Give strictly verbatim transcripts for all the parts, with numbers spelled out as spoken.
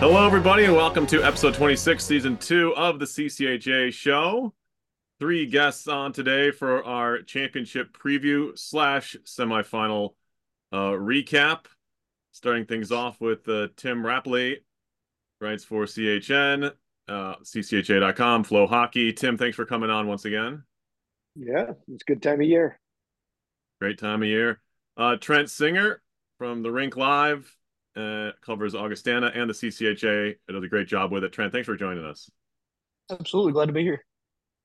Hello, everybody, and welcome to episode twenty-six, season two of the C C H A show. Three guests on today for our championship preview slash semifinal uh, recap. Starting things off with uh, Tim Rapley, writes for C H N, uh, C C H A dot com, Flow Hockey. Tim, thanks for coming on once again. Yeah, it's a good time of year. Great time of year. Uh, Trent Singer from the Rink Live uh, covers Augustana and the C C H A. It does a great job with it. Trent, thanks for joining us. Absolutely glad to be here.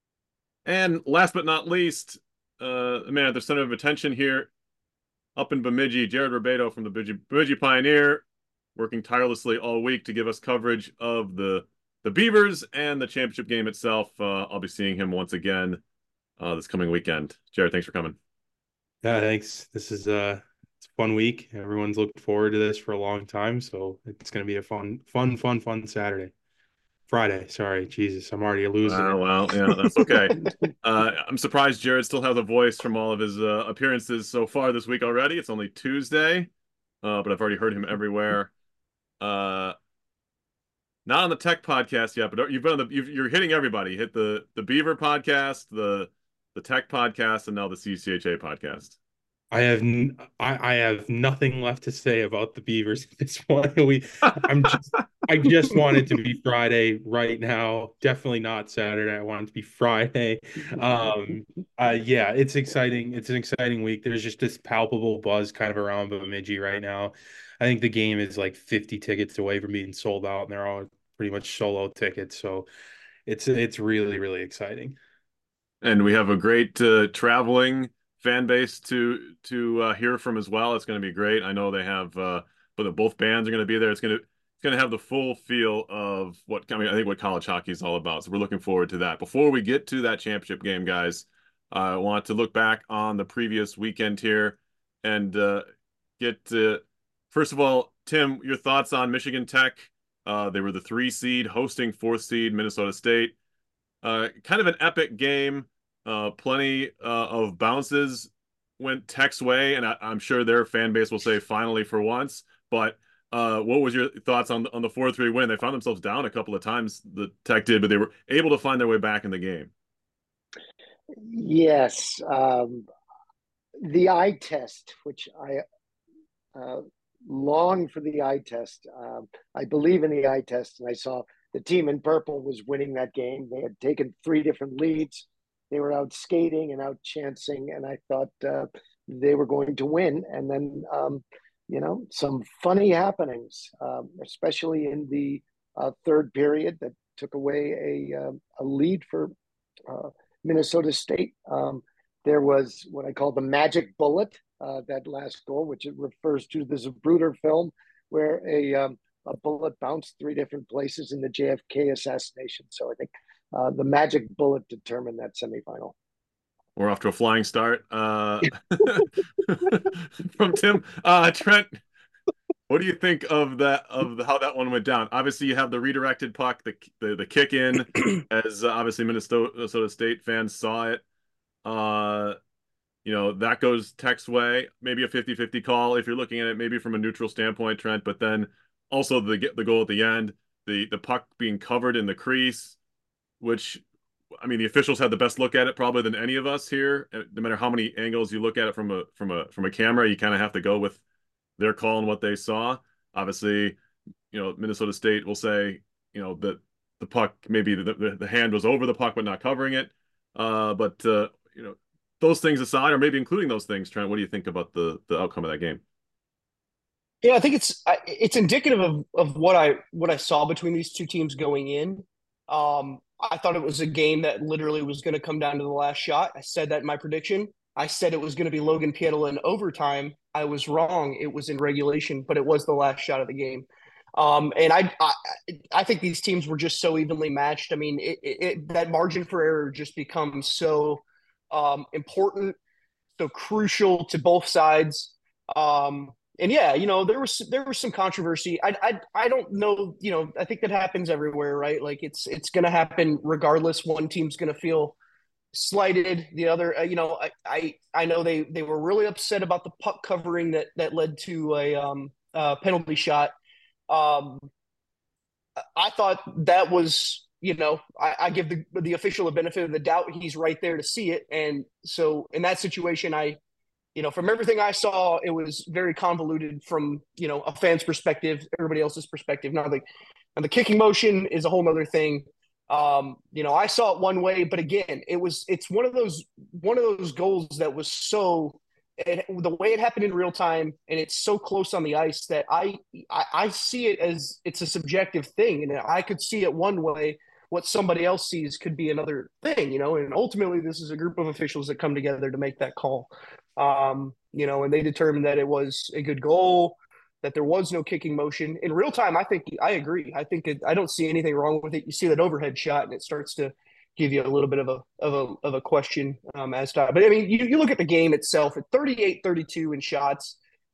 And last but not least, uh, the man at the center of attention here, up in Bemidji, Jared Ribedo from the Bemidji, Bemidji Pioneer, working tirelessly all week to give us coverage of the the Beavers and the championship game itself. Uh, I'll be seeing him once again uh, this coming weekend. Jared, thanks for coming. Yeah, thanks. This is uh it's a fun week. Everyone's looked forward to this for a long time, so it's going to be a fun, fun, fun, fun Saturday. Friday, sorry, Jesus, I'm already losing Uh, it. well, yeah, that's okay. uh, I'm surprised Jared still has a voice from all of his uh, appearances so far this week already. It's only Tuesday, uh, but I've already heard him everywhere. Uh, not on the tech podcast yet, but you've been on the you've, you're hitting everybody. You hit the the Beaver podcast, the the tech podcast, and now the C C H A podcast. I have n- I, I have nothing left to say about the Beavers at this point. We I'm just I just want it to be Friday right now. Definitely not Saturday. I want it to be Friday. Um uh yeah, it's exciting. It's an exciting week. There's just this palpable buzz kind of around Bemidji right now. I think the game is like fifty tickets away from being sold out, and they're all pretty much solo tickets. So it's it's really, really exciting. And we have a great uh, traveling fan base to to uh, hear from as well. It's going to be great. I know they have, uh, but both bands are going to be there. It's going to it's going to have the full feel of what I mean. I think what college hockey is all about. So we're looking forward to that. Before we get to that championship game, guys, I want to look back on the previous weekend here and uh, get uh, first of all, Tim, your thoughts on Michigan Tech. Uh, they were the three seed hosting fourth seed Minnesota State. Uh, kind of an epic game. Uh, plenty uh, of bounces went Tech's way, and I, I'm sure their fan base will say finally for once. But uh, what was your thoughts on the, on the four three win? They found themselves down a couple of times, the Tech did, but they were able to find their way back in the game. Yes, um, the eye test, which I uh, long for the eye test. Um, I believe in the eye test, and I saw the team in purple was winning that game. They had taken three different leads. They were out skating and out chancing, and I thought uh, they were going to win. And then, um, you know, some funny happenings, um, especially in the uh, third period, that took away a uh, a lead for uh, Minnesota State. Um, there was what I call the magic bullet, uh, that last goal, which it refers to the Zapruder film, where a um, a bullet bounced three different places in the J F K assassination. So I think uh, the magic bullet determined that semifinal. We're off to a flying start. Uh, from Tim, uh, Trent, what do you think of that of the, how that one went down? Obviously, you have the redirected puck, the the, the kick in, as uh, obviously Minnesota, Minnesota State fans saw it. Uh, you know, that goes Tech's way. Maybe a fifty fifty call if you're looking at it maybe from a neutral standpoint, Trent, but then also the the goal at the end, the the puck being covered in the crease, which I mean, the officials had the best look at it probably than any of us here. No matter how many angles you look at it from a from a from a camera, you kind of have to go with their call and what they saw. Obviously, you know, Minnesota State will say, you know, that the puck, maybe the, the, the hand was over the puck but not covering it. Uh, but uh, you know, those things aside, or maybe including those things, Trent, what do you think about the the outcome of that game? Yeah, I think it's it's indicative of of what I what I saw between these two teams going in. Um, I thought it was a game that literally was going to come down to the last shot. I said that in my prediction. I said it was going to be Logan Pietila in overtime. I was wrong. It was in regulation, but it was the last shot of the game. Um, and I, I I think these teams were just so evenly matched. I mean, it, it, that margin for error just becomes so um, important, so crucial to both sides. Um, and yeah, you know, there was there was some controversy. I I I don't know, you know, I think that happens everywhere, right? Like it's it's going to happen regardless. One team's going to feel slighted. The other, uh, you know, I, I I know they they were really upset about the puck covering that that led to a um uh, penalty shot. Um, I thought that was, you know, I, I give the the official a benefit of the doubt. He's right there to see it, and so in that situation, I, you know, from everything I saw, it was very convoluted from, you know, a fan's perspective, everybody else's perspective. Now the and the kicking motion is a whole other thing. Um, you know, I saw it one way, but again, it was it's one of those one of those goals that was so it, the way it happened in real time, and it's so close on the ice that I, I I see it as it's a subjective thing, and I could see it one way. What somebody else sees could be another thing, you know. And ultimately, this is a group of officials that come together to make that call. Um, you know, and they determined that it was a good goal, that there was no kicking motion in real time. I think I agree. I think it, I don't see anything wrong with it. You see that overhead shot, and it starts to give you a little bit of a of a of a question um, as to. But I mean, you, you look at the game itself at thirty-eight thirty-two in shots.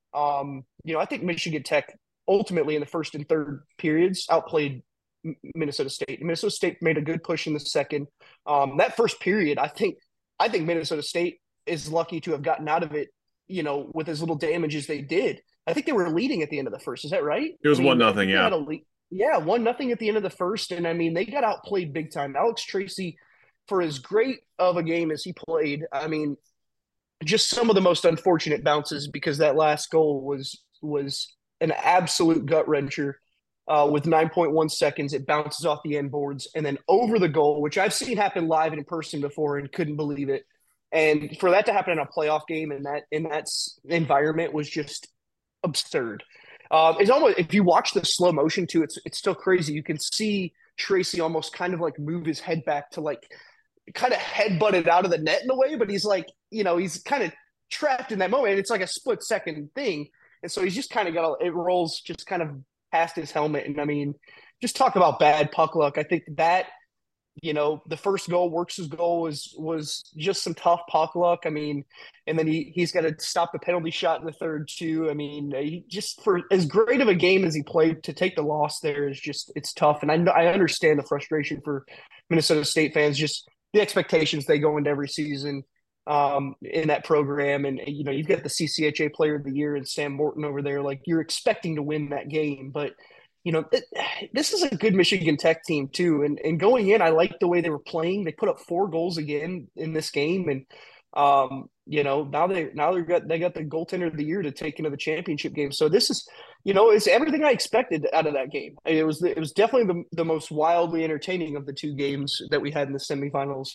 Um, you know, I think Michigan Tech ultimately in the first and third periods outplayed Minnesota State. Minnesota State made a good push in the second. Um, that first period, I think, I think Minnesota State is lucky to have gotten out of it, you know, with as little damage as they did. I think they were leading at the end of the first. Is that right? It was I mean, one nothing. Yeah. Yeah, one nothing at the end of the first, and I mean they got outplayed big time. Alex Tracy, for as great of a game as he played, I mean, just some of the most unfortunate bounces because that last goal was was an absolute gut wrencher. Uh, with nine point one seconds, it bounces off the end boards and then over the goal, which I've seen happen live and in person before and couldn't believe it. And for that to happen in a playoff game in that in that environment was just absurd. Um, it's almost if you watch the slow motion too, it's it's still crazy. You can see Tracy almost kind of like move his head back to like kind of headbutt it out of the net in a way, but he's like, you know, he's kind of trapped in that moment. It's like a split second thing, and so he's just kind of got a, it rolls just kind of past his helmet. And I mean, just talk about bad puck luck. I think that. You know, the first goal, Works' goal was was just some tough puck luck. I mean, and then he he's got to stop the penalty shot in the third too. I mean, he just for as great of a game as he played, to take the loss there is just it's tough. And I I understand the frustration for Minnesota State fans, just the expectations they go into every season um, in that program. And you know, you've got the C C H A Player of the Year and Sam Morton over there. Like you're expecting to win that game, but you know, it, this is a good Michigan Tech team too. And and going in, I liked the way they were playing. They put up four goals again in this game, and um, you know, now they now they got they got the goaltender of the year to take into the championship game. So this is, you know, it's everything I expected out of that game. It was it was definitely the the most wildly entertaining of the two games that we had in the semifinals.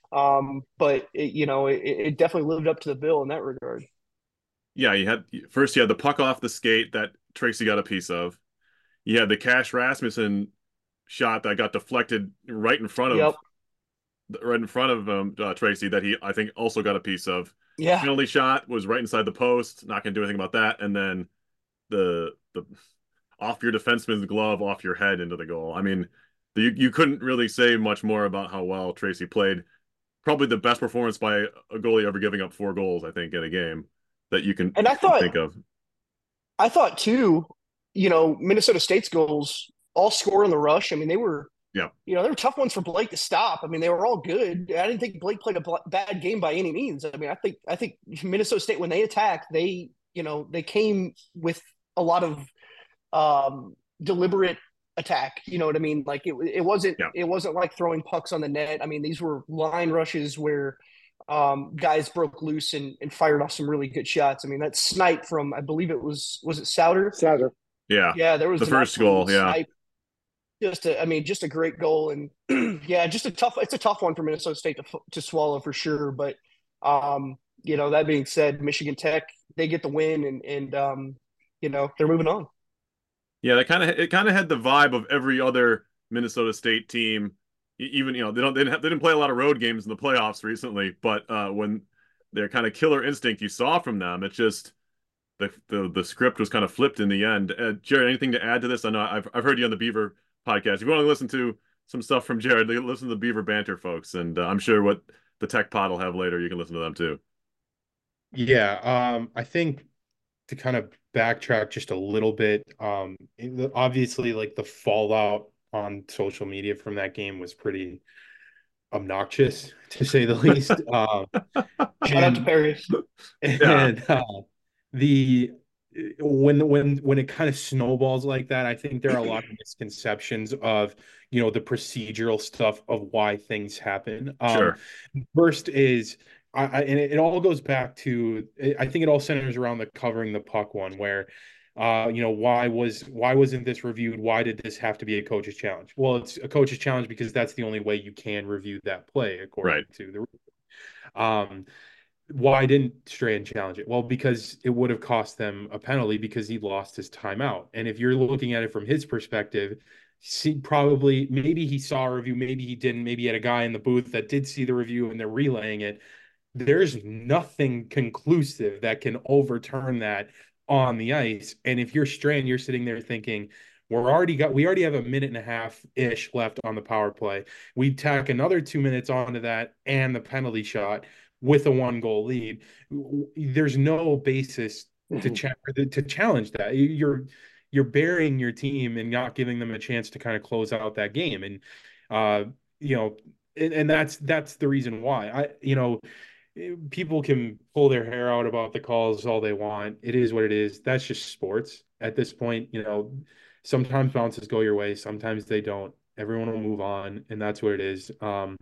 Um, but it, you know, it, it definitely lived up to the bill in that regard. Yeah, you had first you had the puck off the skate that Tracy got a piece of. You had the Cash Rasmussen shot that got deflected right in front of yep. right in front of um, uh, Tracy that he I think also got a piece of. Yeah. Penalty shot was right inside the post. Not gonna do anything about that. And then the the off your defenseman's glove off your head into the goal. I mean, the, you you couldn't really say much more about how well Tracy played. Probably the best performance by a goalie ever giving up four goals, I think, in a game that you can and I thought, think of. I thought too. You know, Minnesota State's goals all score in the rush. I mean, they were, yeah, you know, they were tough ones for Blake to stop. I mean, they were all good. I didn't think Blake played a bad game by any means. I mean, I think I think Minnesota State when they attacked, they, you know, they came with a lot of um, deliberate attack. You know what I mean? Like it, it wasn't yeah. it wasn't like throwing pucks on the net. I mean, these were line rushes where um, guys broke loose and, and fired off some really good shots. I mean, that snipe from I believe it was was it Souter? Souter. Yeah, yeah, there was the first goal. Yeah, snipe. just a, I mean, just a great goal, and yeah, just a tough. It's a tough one for Minnesota State to to swallow for sure. But um, you know, that being said, Michigan Tech they get the win, and and um, you know they're moving on. Yeah, they kind of it kind of had the vibe of every other Minnesota State team. Even you know they don't they didn't, have, they didn't play a lot of road games in the playoffs recently, but uh, when their kind of killer instinct you saw from them, it just. The, the the script was kind of flipped in the end. Uh, Jared, anything to add to this? I know I've I've heard you on the Beaver podcast. If you want to listen to some stuff from Jared, listen to the Beaver banter folks, and uh, I'm sure what the Tech Pod will have later, you can listen to them too. Yeah, um, I think to kind of backtrack just a little bit, um, obviously, like the fallout on social media from that game was pretty obnoxious, to say the least. um, Shout out to Paris. And uh, the when when when it kind of snowballs like that, I think there are a lot of misconceptions of, you know, the procedural stuff of why things happen. Um, Sure. first is I, I and it, it all goes back to, I think it all centers around the covering the puck one where uh you know, why was why wasn't this reviewed? Why did this have to be a coach's challenge? Well, it's a coach's challenge because that's the only way you can review that play according Right. to the um why didn't Strahan challenge it? Well, because it would have cost them a penalty because he lost his timeout. And if you're looking at it from his perspective, see, probably maybe he saw a review, maybe he didn't, maybe he had a guy in the booth that did see the review and they're relaying it. There's nothing conclusive that can overturn that on the ice. And if you're Strahan, you're sitting there thinking, we're already got we already have a minute and a half ish left on the power play. We tack another two minutes onto that and the penalty shot with a one goal lead. There's no basis to Mhm. cha- to challenge that. You're you're burying your team and not giving them a chance to kind of close out that game. And uh, you know, and, and that's that's the reason why. I you know, people can pull their hair out about the calls all they want. It is what it is. That's just sports at this point. You know, sometimes bounces go your way, sometimes they don't. Everyone will move on, and that's what it is. Um,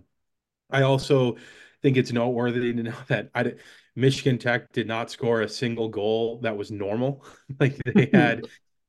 I also think it's noteworthy to know that I, Michigan Tech did not score a single goal that was normal. Like they had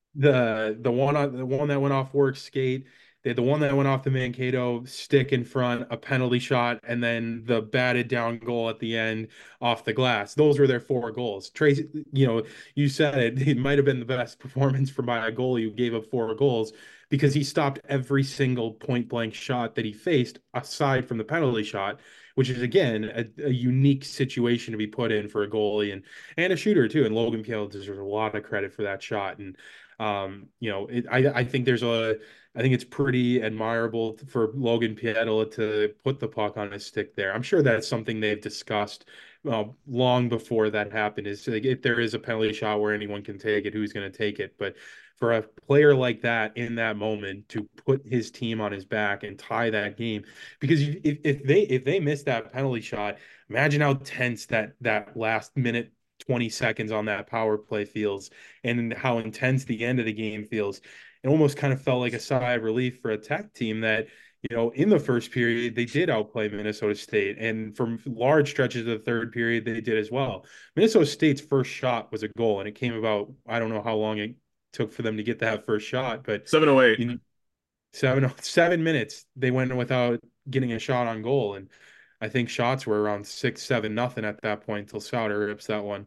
the the one on the one that went off work skate. They had the one that went off the Mankato stick in front, a penalty shot, and then the batted down goal at the end off the glass. Those were their four goals. Tracy, you know, you said it, it might have been the best performance from by a goalie who gave up four goals because he stopped every single point blank shot that he faced aside from the penalty shot, which is again a, a unique situation to be put in for a goalie and and a shooter too. And Logan Piel deserves a lot of credit for that shot. And um, you know, it, I I think there's a I think it's pretty admirable for Logan Pietila to put the puck on his stick there. I'm sure that's something they've discussed uh, long before that happened. Is like if there is a penalty shot where anyone can take it, who's going to take it? But for a player like that in that moment to put his team on his back and tie that game, because if, if they if they miss that penalty shot, imagine how tense that that last minute twenty seconds on that power play feels and how intense the end of the game feels. It almost kind of felt like a sigh of relief for a Tech team that, you know, in the first period, they did outplay Minnesota State. And from large stretches of the third period, they did as well. Minnesota State's first shot was a goal, and it came about, I don't know how long it took for them to get that first shot, but seven oh eight. you know, seven seven minutes they went without getting a shot on goal. And I think shots were around six, seven, nothing at that point until Souter rips that one.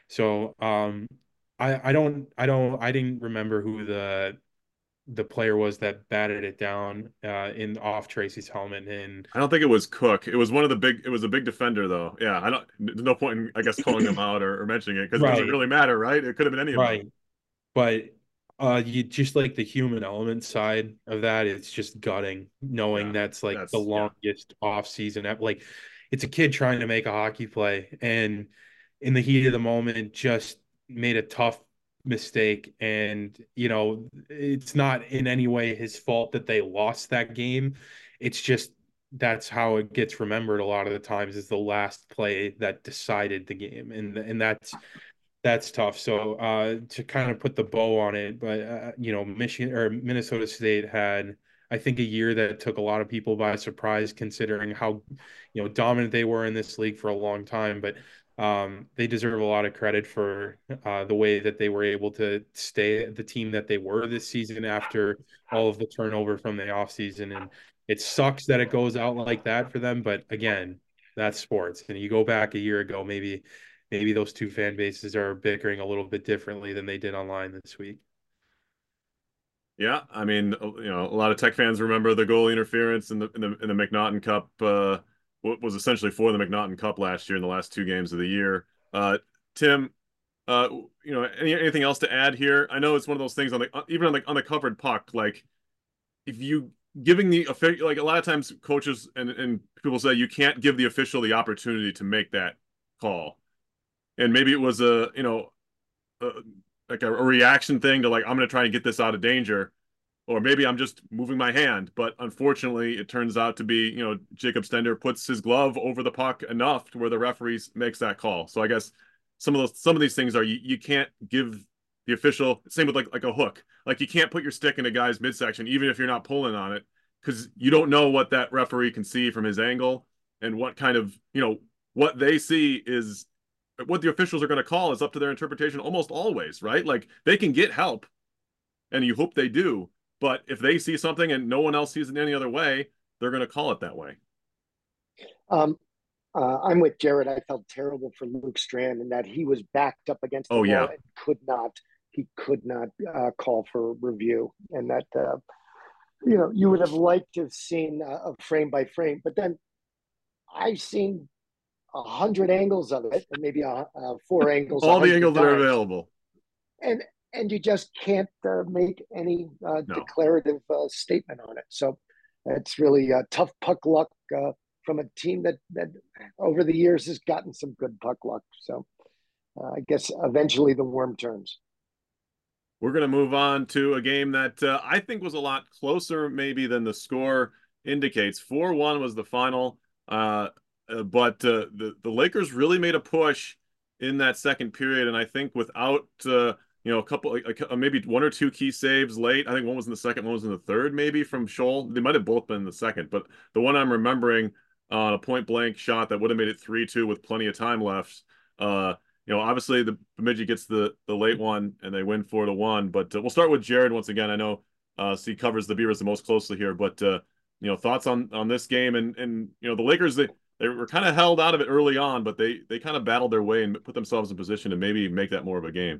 So um I I don't I don't I didn't remember who the the player was that batted it down uh, in off Tracy's helmet. And I don't think it was Cook. It was one of the big. It was a big defender, though. Yeah, I don't. There's no point in, I guess, calling them out or, or mentioning it because it doesn't right, really matter, right? It could have been any of them. right. But uh, you just like the human element side of that. It's just gutting knowing Yeah, that's like the that's yeah, longest off season. Like it's a kid trying to make a hockey play, and in the heat of the moment, just made a tough mistake. And you know, it's not in any way his fault that they lost that game. It's just that's how it gets remembered a lot of the times is the last play that decided the game, and and that's that's tough. So uh, to kind of put the bow on it, but uh, you know, Michigan or Minnesota State had, I think, a year that took a lot of people by surprise, considering how, you know, dominant they were in this league for a long time. But um, they deserve a lot of credit for uh, the way that they were able to stay the team that they were this season after all of the turnover from the offseason. And it sucks that it goes out like that for them. But again, that's sports. And you go back a year ago, maybe maybe those two fan bases are bickering a little bit differently than they did online this week. yeah. I mean, uh, you know, a lot of Tech fans remember the goalie interference in the in the in the McNaughton Cup. Uh, what was essentially for the McNaughton Cup last year in the last two games of the year. Uh, Tim, uh, you know, any, anything else to add here? I know it's one of those things on the even on the on the covered puck, like if you giving the official, like a lot of times coaches and and people say you can't give the official the opportunity to make that call, and maybe it was a you know a, like a, a reaction thing to like I'm going to try and get this out of danger, or maybe I'm just moving my hand. But unfortunately, it turns out to be you know Jacob Stender puts his glove over the puck enough to where the referee makes that call. So I guess some of those some of these things are you, you can't give the official, same with like like a hook. Like you can't put your stick in a guy's midsection, even if you're not pulling on it, because you don't know what that referee can see from his angle and what kind of, you know, what they see is what the officials are going to call is up to their interpretation almost always, right? Like they can get help, and you hope they do. But if they see something and no one else sees it any other way, they're going to call it that way. Um, uh, I'm with Jared. I felt terrible for Luke Strand in that he was backed up against the Oh wall yeah. and could not, he could not uh, call for review. And that, uh, you know, you would have liked to have seen a, a frame by frame, but then I've seen a hundred angles of it, and maybe a, uh, four angles a All the hundred angles that are times, available. and and you just can't uh, make any uh, No. declarative uh, statement on it. So it's really uh, tough puck luck uh, from a team that that over the years has gotten some good puck luck. So uh, I guess eventually the worm turns. We're going to move on to a game that uh, I think was a lot closer maybe than the score indicates. four one was the final, uh, uh, but uh, the, the Lakers really made a push in that second period, and I think without uh, you know a couple, like, uh, maybe one or two key saves late. I think one was in the second, one was in the third, maybe from Scholl. They might have both been in the second, but the one I'm remembering on uh, a point blank shot that would have made it three two with plenty of time left. Uh, you know, obviously the Bemidji gets the the late one and they win four to one. But uh, we'll start with Jared once again. I know uh, so he covers the Beavers the most closely here, but uh, you know, thoughts on on this game and and you know the Lakers they they were kind of held out of it early on, but they they kind of battled their way and put themselves in position to maybe make that more of a game.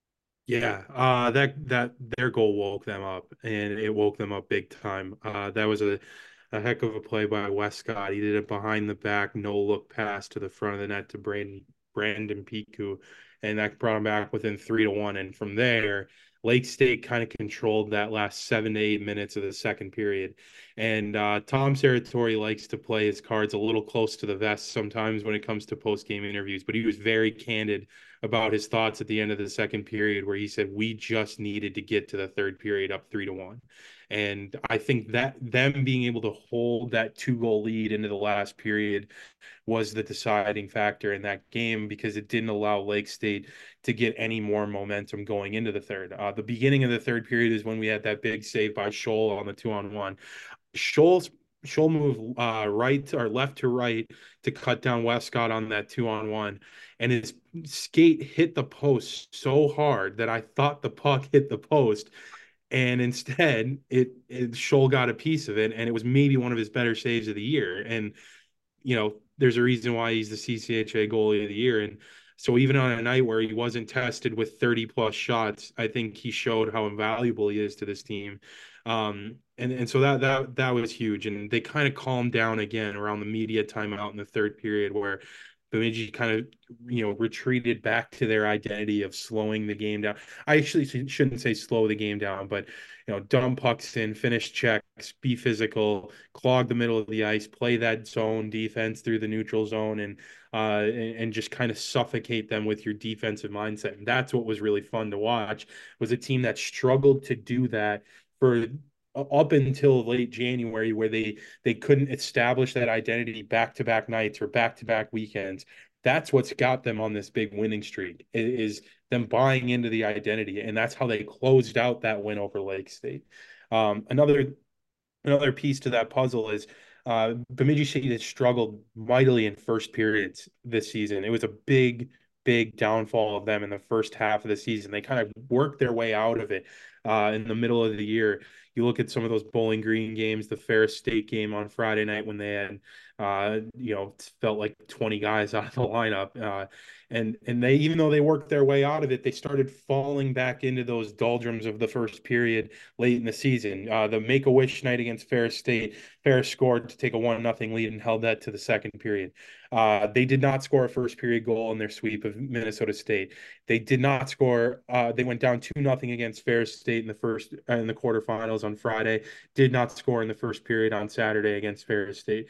Yeah, uh, that that their goal woke them up, and it woke them up big time. Uh, that was a a heck of a play by Westcott. He did it behind the back, no look pass to the front of the net to Brandon Brandon Piku, and that brought him back within three to one. And from there, Lake State kind of controlled that last seven to eight minutes of the second period. And uh, Tom Serratori likes to play his cards a little close to the vest sometimes when it comes to post game interviews, but he was very candid about his thoughts at the end of the second period, where he said, we just needed to get to the third period up three to one. And I think that them being able to hold that two goal lead into the last period was the deciding factor in that game, because it didn't allow Lake State to get any more momentum going into the third. Uh, the beginning of the third period is when we had that big save by Scholl on the two on one. Scholl's Scholl moved uh, right or left to right to cut down Westcott on that two on one, and his skate hit the post so hard that I thought the puck hit the post, and instead it, it Scholl got a piece of it, and it was maybe one of his better saves of the year. And you know, there's a reason why he's the C C H A goalie of the year. And so even on a night where he wasn't tested with thirty plus shots, I think he showed how invaluable he is to this team. Um, and, and so that, that, that was huge. And they kind of calmed down again around the media timeout in the third period, where Bemidji kind of, you know, retreated back to their identity of slowing the game down. I actually shouldn't say slow the game down, but, you know, dump pucks in, finish checks, be physical, clog the middle of the ice, play that zone defense through the neutral zone, and uh, and, and just kind of suffocate them with your defensive mindset. And that's what was really fun to watch, was a team that struggled to do that for up until late January, where they they couldn't establish that identity back-to-back nights or back-to-back weekends. That's what's got them on this big winning streak, is them buying into the identity, and that's how they closed out that win over Lake State. Um, another another piece to that puzzle is uh, Bemidji State has struggled mightily in first periods this season. It was a big, big downfall of them in the first half of the season. They kind of worked their way out of it uh, in the middle of the year. You look at some of those Bowling Green games, the Ferris State game on Friday night when they had, uh, you know, felt like twenty guys out of the lineup. Uh, and and they, even though they worked their way out of it, they started falling back into those doldrums of the first period late in the season. Uh, the Make-A-Wish night against Ferris State, Ferris scored to take a one nothing lead and held that to the second period. Uh, they did not score a first period goal in their sweep of Minnesota State. They did not score. Uh, they went down two nothing against Ferris State in the first uh, in the quarterfinals on Friday. Did not score in the first period on Saturday against Ferris State.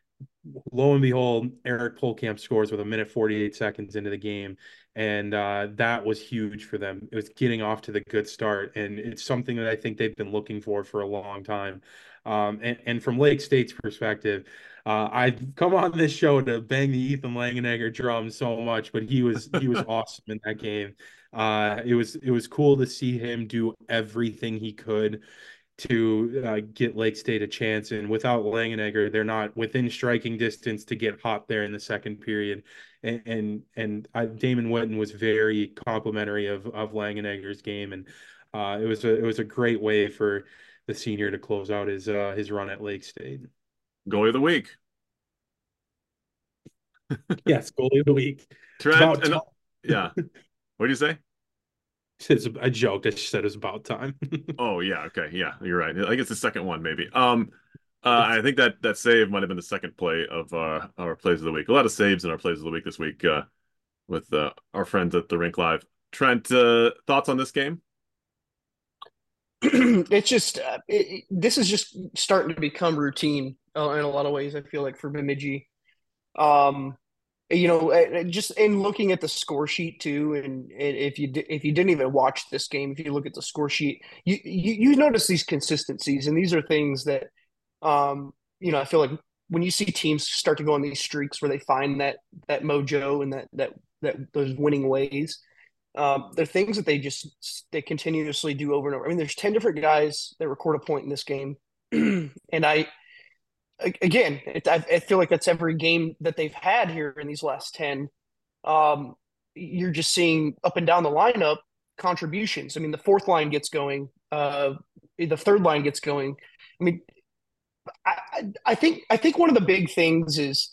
Lo and behold, Eric Polkamp scores with a minute forty-eight seconds into the game. And uh, that was huge for them. It was getting off to the good start. And it's something that I think they've been looking for for a long time. Um, and, and from Lake State's perspective, uh, I've come on this show to bang the Ethan Langenegger drum so much, but he was he was awesome in that game. Uh, it was it was cool to see him do everything he could to uh, get Lake State a chance. And without Langenegger, they're not within striking distance to get hot there in the second period. And and, and I, Damon Witten was very complimentary of of Langenegger's game, and uh, it was a it was a great way for the senior to close out his uh, his run at Lake State. Goalie of the week. Yes, goalie of the week. Trent, and, yeah. What do you say? It's a, a joke. I said it was about time. Oh yeah, okay, yeah, you're right. I guess the second one maybe. Um, uh, I think that that save might have been the second play of uh, our plays of the week. A lot of saves in our plays of the week this week uh, with uh, our friends at the Rink Live. Trent, uh, thoughts on this game? It's just uh, it, this is just starting to become routine uh, in a lot of ways. I feel like for Bemidji, um, you know, just in looking at the score sheet too, and if you if you didn't even watch this game, if you look at the score sheet, you you, you notice these consistencies, and these are things that, um, you know, I feel like when you see teams start to go on these streaks where they find that that mojo and that that that those winning ways. Um, they're things that they just they continuously do over and over. I mean, there's ten different guys that record a point in this game, and I again, it, I, I feel like that's every game that they've had here in these last ten. Um, you're just seeing up and down the lineup contributions. I mean, the fourth line gets going, uh, the third line gets going. I mean, I, I think I think one of the big things is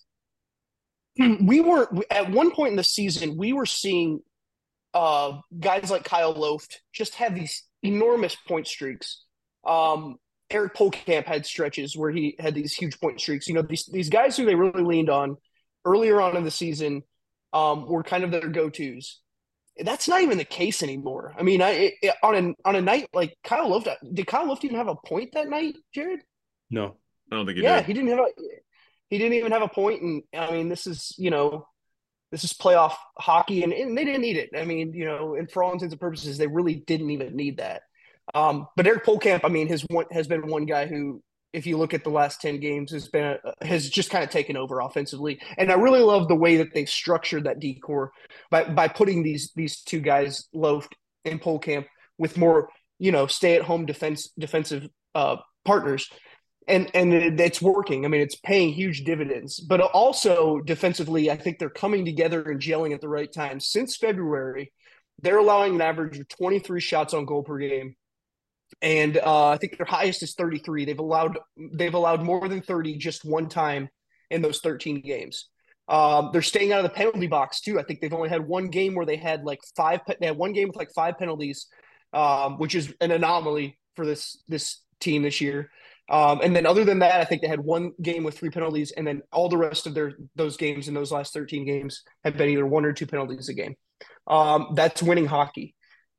we were at one point in the season we were seeing uh, guys like Kyle Loft just have these enormous point streaks. Um, Eric Polkamp had stretches where he had these huge point streaks. You know, these these guys who they really leaned on earlier on in the season um, were kind of their go-tos. That's not even the case anymore. I mean, I it, on a on a night like Kyle Loft, did Kyle Loft even have a point that night, Jared? No, I don't think he yeah, did. he didn't have a he didn't even have a point, and I mean, this is you know. This is playoff hockey, and, and they didn't need it. I mean, you know, and for all intents and purposes, they really didn't even need that. Um, but Eric Polkamp, I mean, has one, has been one guy who, if you look at the last ten games, has been a, has just kind of taken over offensively. And I really love the way that they've structured that decor by by putting these these two guys, Loft and Polkamp, with more you know stay at home defense defensive uh, partners. And and it's working. I mean, it's paying huge dividends. But also defensively, I think they're coming together and gelling at the right time. Since February, they're allowing an average of twenty-three shots on goal per game, and uh, I think their highest is thirty-three. They've allowed they've allowed more than thirty just one time in those thirteen games. Um, they're staying out of the penalty box too. I think they've only had one game where they had like five. They had one game with like five penalties, um, which is an anomaly for this this team this year. Um, and then other than that, I think they had one game with three penalties, and then all the rest of their those games in those last thirteen games have been either one or two penalties a game. Um, that's winning hockey.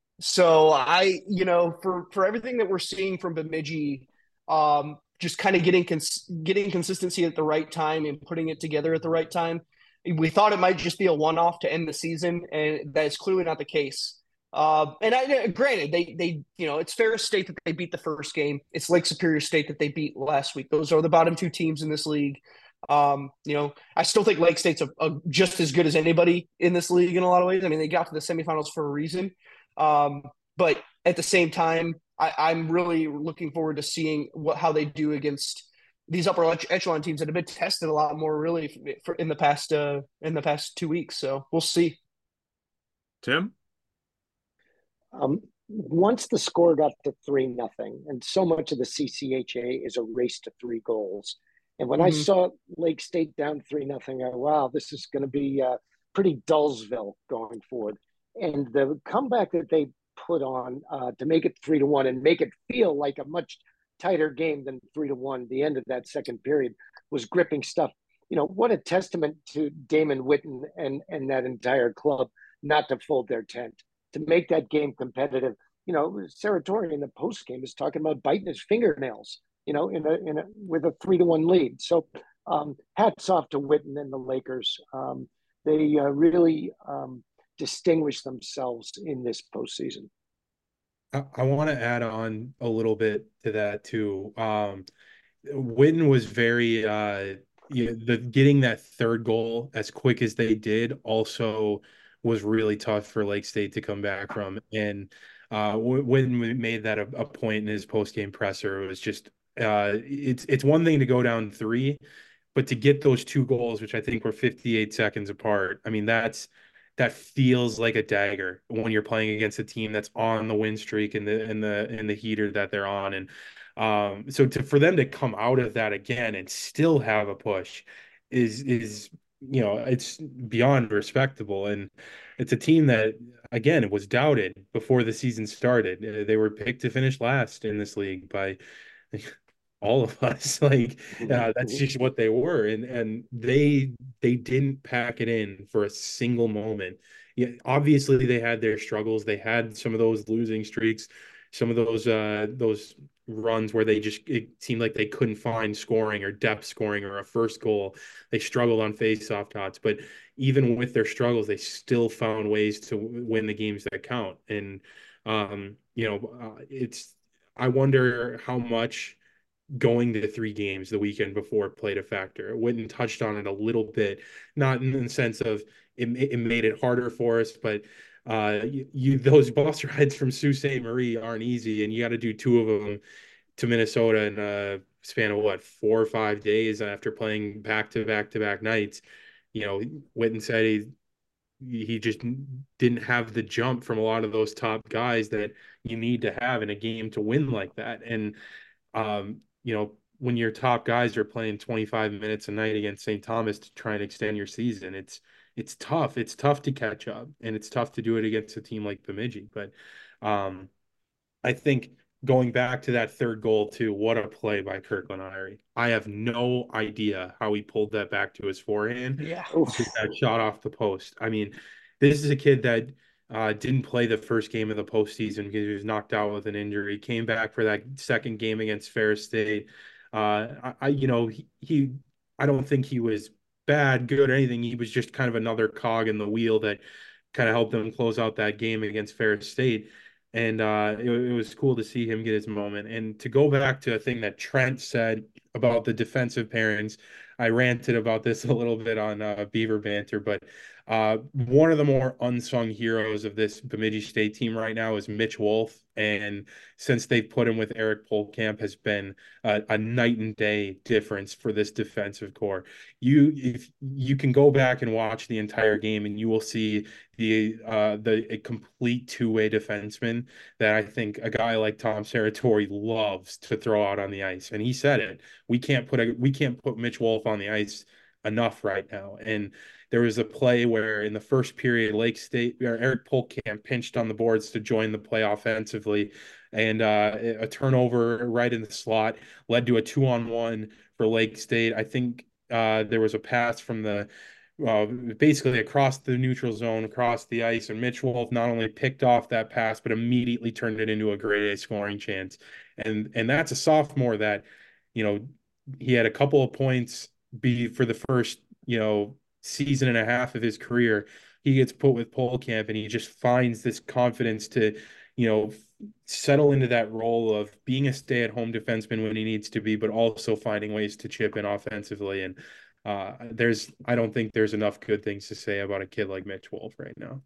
So I, you know, for for everything that we're seeing from Bemidji, um, just kind of getting cons- getting consistency at the right time and putting it together at the right time. We thought it might just be a one off to end the season, and that is clearly not the case. Uh, and I, granted, they they you know it's Ferris State that they beat the first game. It's Lake Superior State that they beat last week. Those are the bottom two teams in this league. Um, you know, I still think Lake State's a, a, just as good as anybody in this league in a lot of ways. I mean, they got to the semifinals for a reason. Um, but at the same time, I, I'm really looking forward to seeing what how they do against these upper echelon teams that have been tested a lot more really for, in the past uh, in the past two weeks. So we'll see. Tim? Um, once the score got to three nothing, and so much of the C C H A is a race to three goals. And when mm-hmm. I saw Lake State down three nothing, I wow, this is going to be uh, pretty Dullsville going forward. And the comeback that they put on uh, to make it three to one and make it feel like a much tighter game than three to one. The end of that second period was gripping stuff. You know, what a testament to Damon Witten and and that entire club not to fold their tent, to make that game competitive. You know, Saratori in the post game is talking about biting his fingernails, you know, in a, in a, with a three to one lead. So um, hats off to Witten and the Lakers. Um, they uh, really um, distinguished themselves in this postseason. I, I want to add on a little bit to that too. Um, Witten was very uh you know, the getting that third goal as quick as they did also was really tough for Lake State to come back from. And uh when we made that a, a point in his post game presser, it was just uh it's it's one thing to go down three, but to get those two goals, which I think were fifty-eight seconds apart, I mean that's that feels like a dagger when you're playing against a team that's on the win streak and the in the in the heater that they're on. And um, so to for them to come out of that again and still have a push is is you know it's beyond respectable. And it's a team that again it was doubted before the season started. Uh, They were picked to finish last in this league by all of us. Like uh, that's just what they were, and and they they didn't pack it in for a single moment. Yeah, obviously they had their struggles. They had some of those losing streaks, some of those uh those runs where they just it seemed like they couldn't find scoring or depth scoring or a first goal. They struggled on face-off dots, but even with their struggles, they still found ways to win the games that count. And um, you know, uh, it's I wonder how much going to three games the weekend before played a factor. Witten touched on it a little bit, not in the sense of it, it made it harder for us, but uh, you, you those bus rides from Sault Ste. Marie aren't easy, and you got to do two of them to Minnesota in a span of what four or five days after playing back to back to back nights. You know, Witten said he he just didn't have the jump from a lot of those top guys that you need to have in a game to win like that. And um, you know, when your top guys are playing twenty-five minutes a night against Saint Thomas to try and extend your season, it's it's tough. It's tough to catch up, and it's tough to do it against a team like Bemidji. But um, I think going back to that third goal too, what a play by Kirkland Irie. I have no idea how he pulled that back to his forehand. Yeah. That shot off the post. I mean, this is a kid that uh, didn't play the first game of the postseason because he was knocked out with an injury. Came back for that second game against Ferris State. Uh, I, I, you know, he, he, I don't think he was bad, good, or anything. He was just kind of another cog in the wheel that kind of helped them close out that game against Ferris State. And uh, it, it was cool to see him get his moment. And to go back to a thing that Trent said about the defensive pairings, I ranted about this a little bit on uh, Beaver Banter, but uh, one of the more unsung heroes of this Bemidji State team right now is Mitch Wolf. And since they've put him with Eric Polkamp, has been a, a night and day difference for this defensive core. You, if you can go back and watch the entire game, and you will see the uh, the a complete two-way defenseman that I think a guy like Tom Serratori loves to throw out on the ice. And he said it. We can't put a we can't put Mitch Wolf on the ice enough right now. And there was a play where in the first period, Lake State or Eric Polkamp pinched on the boards to join the play offensively, and uh, a turnover right in the slot led to a two-on-one for Lake State. I think uh, there was a pass from the uh, basically across the neutral zone, across the ice, and Mitch Wolf not only picked off that pass but immediately turned it into a grade A scoring chance. And and that's a sophomore that, you know, he had a couple of points be for the first, you know, season and a half of his career. He gets put with Polkamp and he just finds this confidence to, you know, settle into that role of being a stay-at-home defenseman when he needs to be, but also finding ways to chip in offensively. And uh, there's, I don't think there's enough good things to say about a kid like Mitch Wolf right now.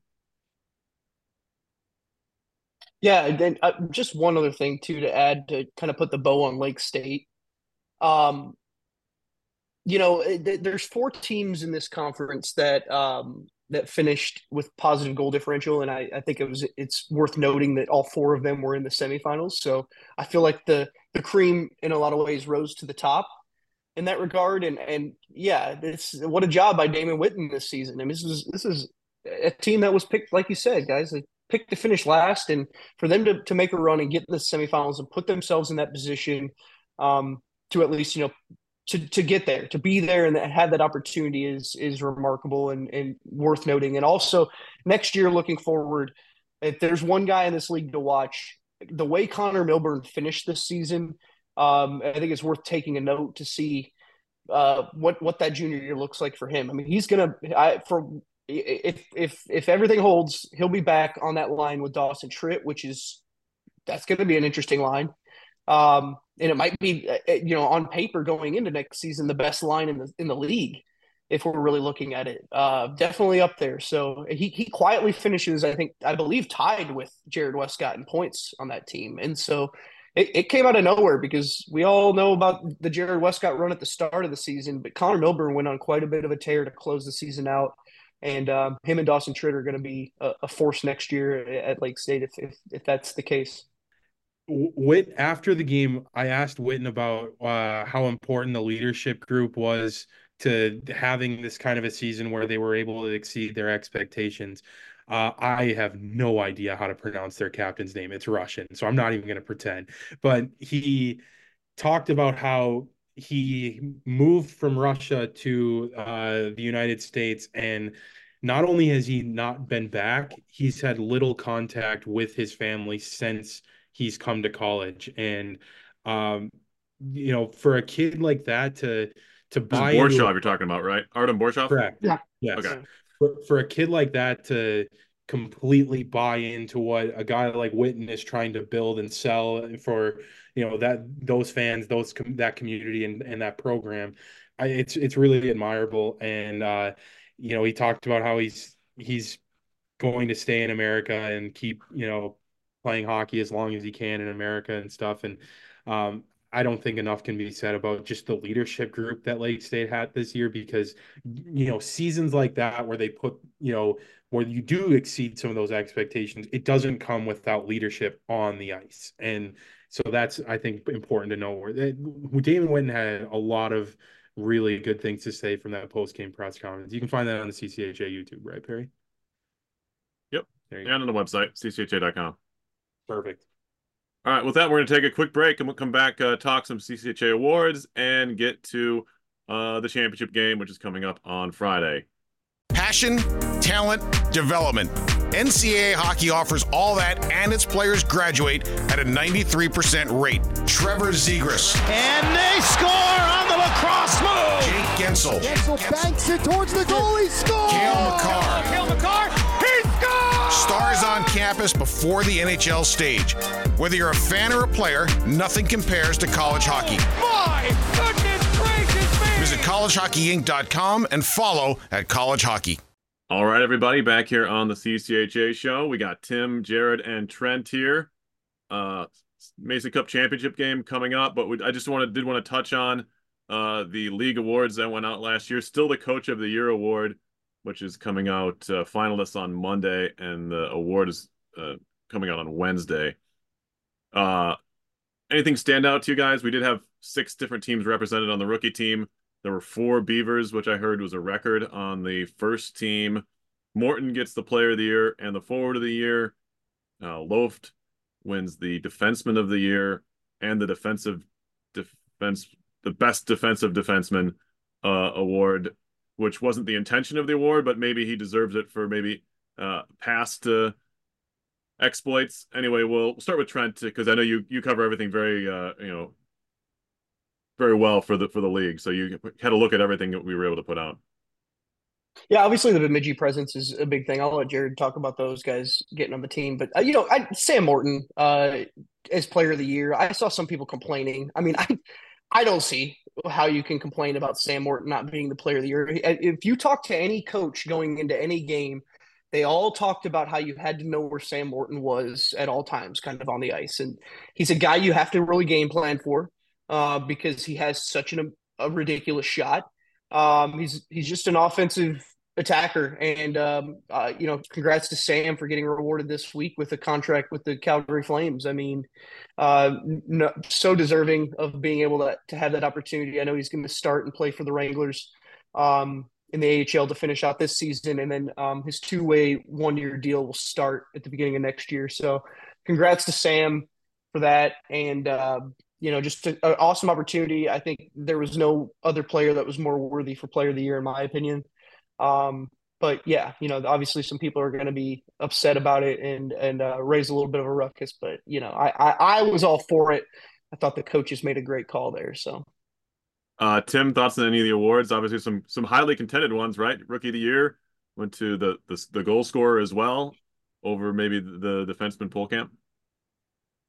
Yeah, and then uh, just one other thing too to add to kind of put the bow on Lake State. Um, you know, th- there's four teams in this conference that um, that finished with positive goal differential, and I, I think it was it's worth noting that all four of them were in the semifinals. So I feel like the the cream in a lot of ways rose to the top in that regard. And and yeah, this what a job by Damon Witten this season. I mean, this is this is a team that was picked, like you said, guys, they picked to finish last, and for them to to make a run and get in the semifinals and put themselves in that position um, to at least you know to to get there, to be there, and have that opportunity is is remarkable and and worth noting. And also next year, looking forward, if there's one guy in this league to watch, the way Connor Milburn finished this season, um, I think it's worth taking a note to see uh, what what that junior year looks like for him. I mean, he's gonna I, for if if if everything holds, he'll be back on that line with Dawson Tritt, which is that's going to be an interesting line. Um, and it might be, you know, on paper going into next season, the best line in the in the league, if we're really looking at it. Uh, definitely up there. So he he quietly finishes, I think, I believe, tied with Jared Westcott in points on that team. And so it, it came out of nowhere because we all know about the Jared Westcott run at the start of the season, but Connor Milburn went on quite a bit of a tear to close the season out. And um, him and Dawson Tritt are going to be a, a force next year at Lake State if, if if that's the case. Whit, after the game, I asked Witten about uh, how important the leadership group was to having this kind of a season where they were able to exceed their expectations. Uh, I have no idea how to pronounce their captain's name. It's Russian, so I'm not even going to pretend. But he talked about how he moved from Russia to uh, the United States, and not only has he not been back, he's had little contact with his family since he's come to college. And um you know, for a kid like that to to This is buy Borshov into a, you're talking about, right? Artem Borshov? correct, Yeah. yes, Okay. for, for a kid like that to completely buy into what a guy like Witten is trying to build and sell for, you know, that those fans, those that community and, and that program, I, it's it's really admirable. And uh you know, he talked about how he's he's going to stay in America and keep, you know, playing hockey as long as he can in America and stuff. And um, I don't think enough can be said about just the leadership group that Lake State had this year, because, you know, seasons like that where they put, you know, where you do exceed some of those expectations, it doesn't come without leadership on the ice. And so that's, I think, important to know. Where Damon Witten had a lot of really good things to say from that post-game press conference. You can find that on the C C H A YouTube, right, Perry? Yep. There you And go. on the website, c c h a dot com. Perfect. All right, with that, we're going to take a quick break and we'll come back, uh, talk some C C H A awards, and get to uh, the championship game, which is coming up on Friday. Passion, talent, development. N C double A hockey offers all that, and its players graduate at a ninety-three percent rate. Trevor Zegras. And they score on the lacrosse move! Jake Gensel. Gensel banks it towards the goal. He scores! Cale Makar. Cale Makar, he scores! Stars on campus before the N H L stage. Whether you're a fan or a player, nothing compares to college hockey. My goodness gracious me! Visit college hockey inc dot com and follow at College Hockey. All right, everybody, back here on the C C H A show. We got Tim, Jared, and Trent here. Uh, Mason Cup championship game coming up, but we, I just wanted did want to touch on uh, the league awards that went out last year. Still the Coach of the Year award, which is coming out, uh, finalists on Monday, and the award is uh, coming out on Wednesday. Uh, anything stand out to you guys? We did have six different teams represented on the rookie team. There were four Beavers, which I heard was a record on the first team. Morton gets the Player of the Year and the Forward of the Year. Uh, Loft wins the Defenseman of the Year and the Defensive Defense, the Best Defensive Defenseman uh, award, which wasn't the intention of the award, but maybe he deserves it for maybe uh, past uh, exploits. Anyway, we'll start with Trent, because I know you you cover everything very uh, you know. very well for the for the league, so you had a look at everything that we were able to put out. Yeah, obviously the Bemidji presence is a big thing. I'll let Jared talk about those guys getting on the team, but uh, you know, I, Sam Morton uh, as Player of the Year. I saw some people complaining. I mean, I I don't see how you can complain about Sam Morton not being the Player of the Year. If you talk to any coach going into any game, they all talked about how you had to know where Sam Morton was at all times, kind of on the ice, and he's a guy you have to really game plan for. Uh, because he has such an, a ridiculous shot. Um, he's he's just an offensive attacker, and um, uh, you know, congrats to Sam for getting rewarded this week with a contract with the Calgary Flames. I mean, uh, no, so deserving of being able to to have that opportunity. I know he's going to start and play for the Wranglers um, in the A H L to finish out this season, and then um, his two way one year deal will start at the beginning of next year. So, congrats to Sam for that, and. Uh, You know, just an awesome opportunity. I think there was no other player that was more worthy for Player of the Year, in my opinion. Um, but yeah, you know, obviously some people are going to be upset about it and and uh, raise a little bit of a ruckus. But you know, I, I I was all for it. I thought the coaches made a great call there. So, uh, Tim, thoughts on any of the awards? Obviously, some some highly contended ones, right? Rookie of the Year went to the the, the goal scorer as well, over maybe the, the defenseman Polkamp.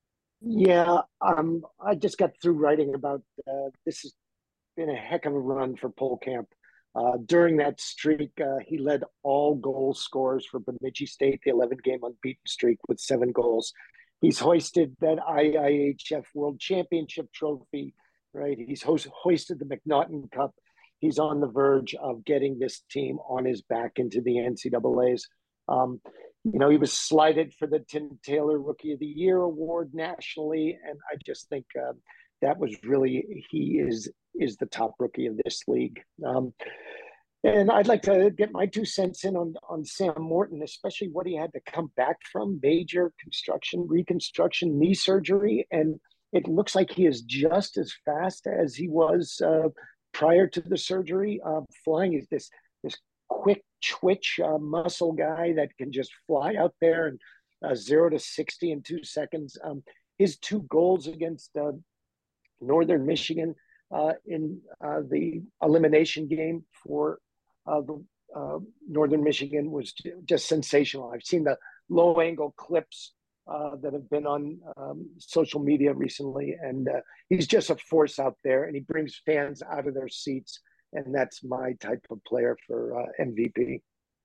Yeah, um, I just got through writing about uh, this has been a heck of a run for Polkamp. Uh, during that streak, uh, he led all goal scorers for Bemidji State, the eleven game unbeaten streak with seven goals. He's hoisted that I I H F World Championship trophy, right? He's host, hoisted the McNaughton Cup. He's on the verge of getting this team on his back into the N C double A's. Um, you know, he was slighted for the Tim Taylor Rookie of the Year award nationally, and I just think uh, that was really he is is the top rookie of this league. Um, and I'd like to get my two cents in on on Sam Morton, especially what he had to come back from major construction, reconstruction, knee surgery, and it looks like he is just as fast as he was uh, prior to the surgery. Uh, flying is this this quick twitch uh, muscle guy that can just fly out there and uh, zero to sixty in two seconds. Um, his two goals against uh, Northern Michigan uh, in uh, the elimination game for uh, the uh, Northern Michigan was just sensational. I've seen the low angle clips uh, that have been on um, social media recently, and uh, he's just a force out there, and he brings fans out of their seats, and that's my type of player for uh, M V P.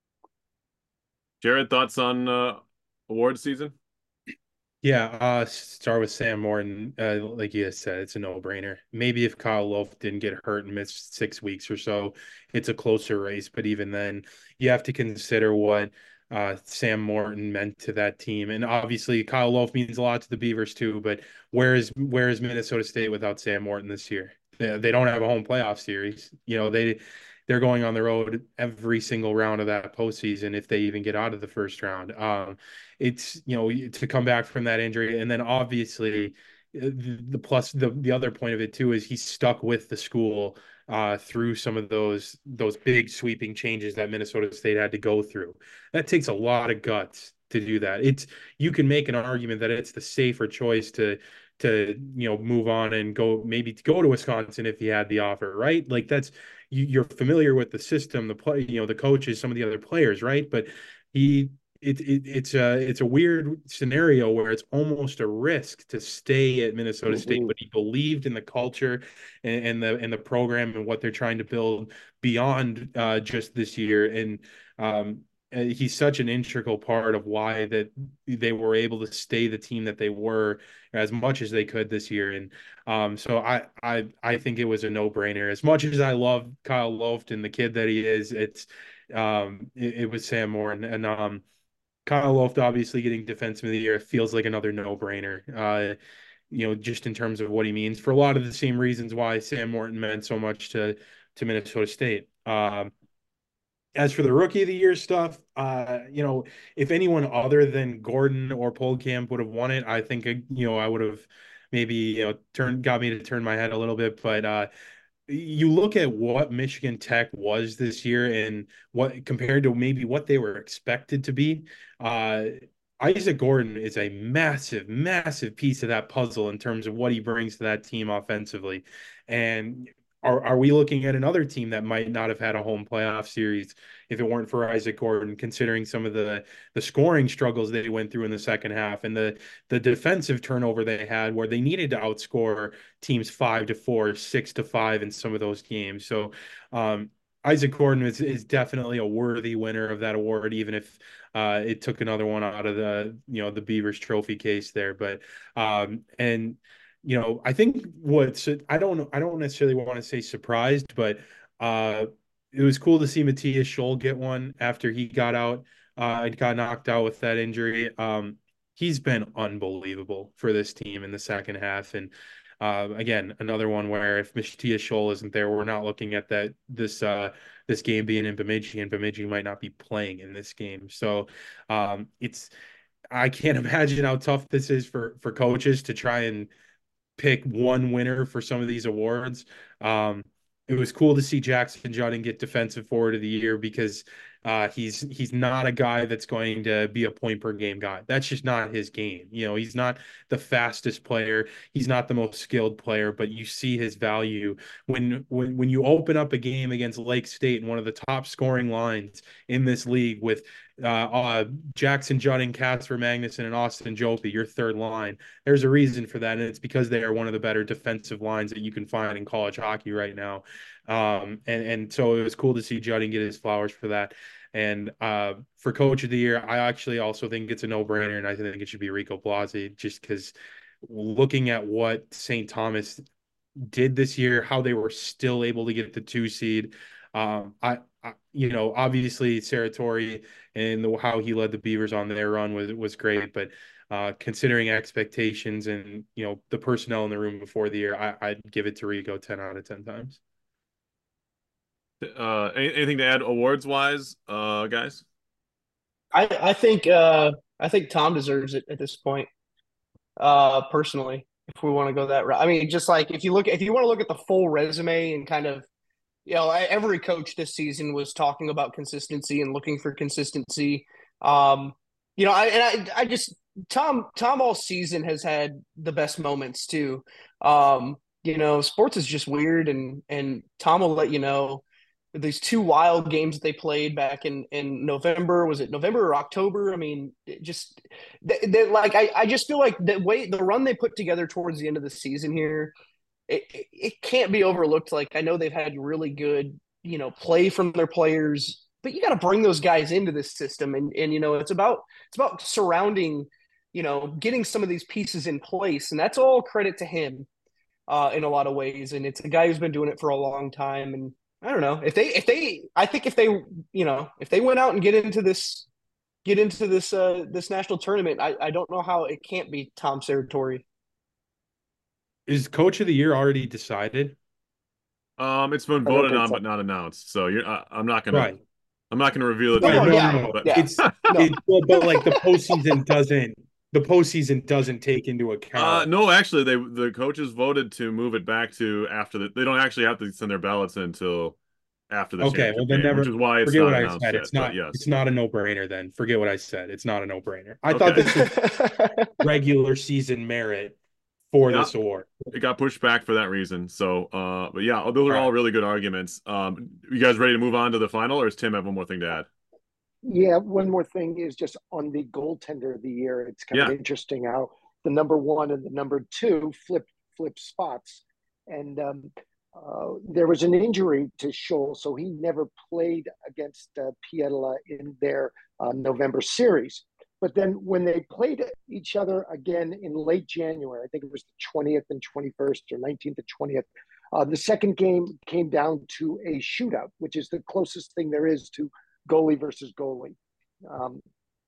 Jared, thoughts on uh, award season? Yeah, uh, start with Sam Morton. Uh, like you said, it's a no-brainer. Maybe if Kyle Loaf didn't get hurt and missed six weeks or so, it's a closer race. But even then, you have to consider what uh, Sam Morton meant to that team. And obviously, Kyle Loaf means a lot to the Beavers too. But where is where is Minnesota State without Sam Morton this year? They, they don't have a home playoff series. You know, they they're going on the road every single round of that postseason if they even get out of the first round. Um, it's, you know, to come back from that injury. And then obviously the, the plus the, the other point of it too is he's stuck with the school uh, through some of those those big sweeping changes that Minnesota State had to go through. That takes a lot of guts to do that. It's you can make an argument that it's the safer choice to to you know move on and go maybe to go to Wisconsin if he had the offer, right? Like that's you, you're familiar with the system, the play, you know, the coaches, some of the other players, right? But he it, it it's a it's a weird scenario where it's almost a risk to stay at Minnesota mm-hmm. State, but he believed in the culture and, and the and the program and what they're trying to build beyond uh, just this year. And um, he's such an integral part of why that they were able to stay the team that they were as much as they could this year. And um, so I I I think it was a no brainer. As much as I love Kyle Loft and the kid that he is, it's um, it, it was Sam Morton and um. Kyle Loft obviously getting defenseman of the year feels like another no-brainer, uh, you know, just in terms of what he means for a lot of the same reasons why Sam Morton meant so much to, to Minnesota State. Um, as for the rookie of the year stuff, uh, you know, if anyone other than Gordon or Polkamp would have won it, I think, you know, I would have maybe, you know, turned, got me to turn my head a little bit, but uh, you look at what Michigan Tech was this year and what compared to maybe what they were expected to be. Uh, Isaac Gordon is a massive, massive piece of that puzzle in terms of what he brings to that team offensively. And are, are we looking at another team that might not have had a home playoff series if it weren't for Isaac Gordon, considering some of the the scoring struggles they went through in the second half and the the defensive turnover they had where they needed to outscore teams five to four, six to five in some of those games. So um, Isaac Gordon is, is definitely a worthy winner of that award, even if uh, it took another one out of the, you know, the Beavers trophy case there. But um, and you know, I think what's I don't I don't necessarily want to say surprised, but uh, it was cool to see Matthias Scholl get one after he got out. Uh, got knocked out with that injury. Um, he's been unbelievable for this team in the second half, and uh, again, another one where if Matthias Scholl isn't there, we're not looking at that this uh, this game being in Bemidji, and Bemidji might not be playing in this game. So um, it's I can't imagine how tough this is for for coaches to try and pick one winner for some of these awards. Um, it was cool to see Jackson Judden get defensive forward of the year because Uh, he's he's not a guy that's going to be a point per game guy. That's just not his game. You know, he's not the fastest player. He's not the most skilled player, but you see his value when when when you open up a game against Lake State and one of the top scoring lines in this league with uh, uh, Jackson Jutting, Casper Magnuson, and Austin Jopi, your third line. There's a reason for that, and it's because they are one of the better defensive lines that you can find in college hockey right now. Um, and and so it was cool to see Jutting get his flowers for that. And uh, for Coach of the Year, I actually also think it's a no-brainer, and I think it should be Rico Blasi, just because looking at what Saint Thomas did this year, how they were still able to get the two seed. Um, I, I, you know, obviously Serratori and the, how he led the Beavers on their run was was great, but uh, considering expectations and you know the personnel in the room before the year, I, I'd give it to Rico ten out of ten times. Uh, any, anything to add awards wise, uh, guys? I I think uh, I think Tom deserves it at this point. Uh, personally, if we want to go that route, I mean, just like if you look, if you want to look at the full resume and kind of, you know, every coach this season was talking about consistency and looking for consistency. Um, you know, I and I I just Tom Tom all season has had the best moments too. Um, you know, sports is just weird, and and Tom will let you know. These two wild games that they played back in, in November, was it November or October? I mean, just they, they, like I, I just feel like the way the run they put together towards the end of the season here, it, it, it can't be overlooked. Like I know they've had really good, you know, play from their players, but you got to bring those guys into this system, and and you know it's about it's about surrounding, you know, getting some of these pieces in place, and that's all credit to him uh, in a lot of ways. And it's a guy who's been doing it for a long time, and I don't know if they if they I think if they you know if they went out and get into this get into this uh this national tournament, I, I don't know how it can't be Tom Serratori. Is Coach of the Year already decided? Um, it's been voted on so. but not announced. So you're uh, I'm not gonna right. I'm not gonna reveal it. No, no, no, yeah, no, but yeah. It's no. it, well, but like the postseason doesn't the postseason doesn't take into account. Uh, no, actually, they the coaches voted to move it back to after the. They don't actually have to send their ballots in until after the okay. Well, then game, never. Which is why it's forget not what I announced said. yet, It's not. Yes. It's not a no-brainer. Then forget what I said. It's not a no-brainer. I okay. thought this was regular season merit for yeah, this award. It got pushed back for that reason. So, uh, but yeah, those are all, all really good arguments. Um, you guys ready to move on to the final, or does Tim have one more thing to add? Yeah, one more thing is just on the goaltender of the year. It's kind yeah. of interesting how the number one and the number two flip flip spots, and um, uh, there was an injury to Scholl, so he never played against uh, Pietila in their uh, November series. But then when they played each other again in late January, I think it was the twentieth and twenty-first or nineteenth and twentieth, uh, the second game came down to a shootout, which is the closest thing there is to goalie versus goalie. Um,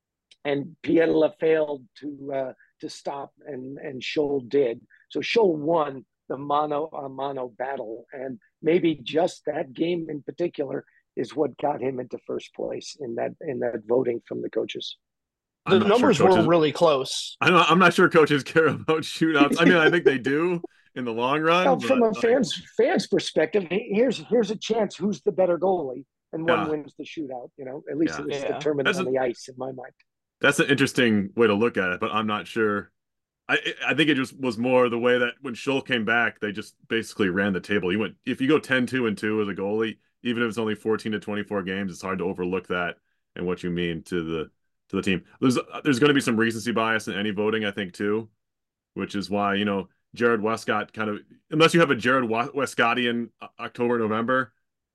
and Pietila failed to uh, to stop, and, and Scholl did. So Scholl won the mano a mano battle. And maybe just that game in particular is what got him into first place in that in that voting from the coaches. The numbers sure coaches, were really close. I'm not, I'm not sure coaches care about shootouts. I mean, I think they do in the long run. Well, from a fans fans perspective, here's here's a chance who's the better goalie, and one yeah. wins the shootout. You know, at least yeah. it's yeah. determined That's on a, the ice in my mind. That's an interesting way to look at it, but I'm not sure. I I think it just was more the way that when Scholl came back, they just basically ran the table. He went if you go ten two and two as a goalie, even if it's only fourteen to twenty-four games, it's hard to overlook that and what you mean to the to the team. There's there's going to be some recency bias in any voting, I think, too, which is why, you know, Jared Westcott kind of, unless you have a Jared Westcottian October, November,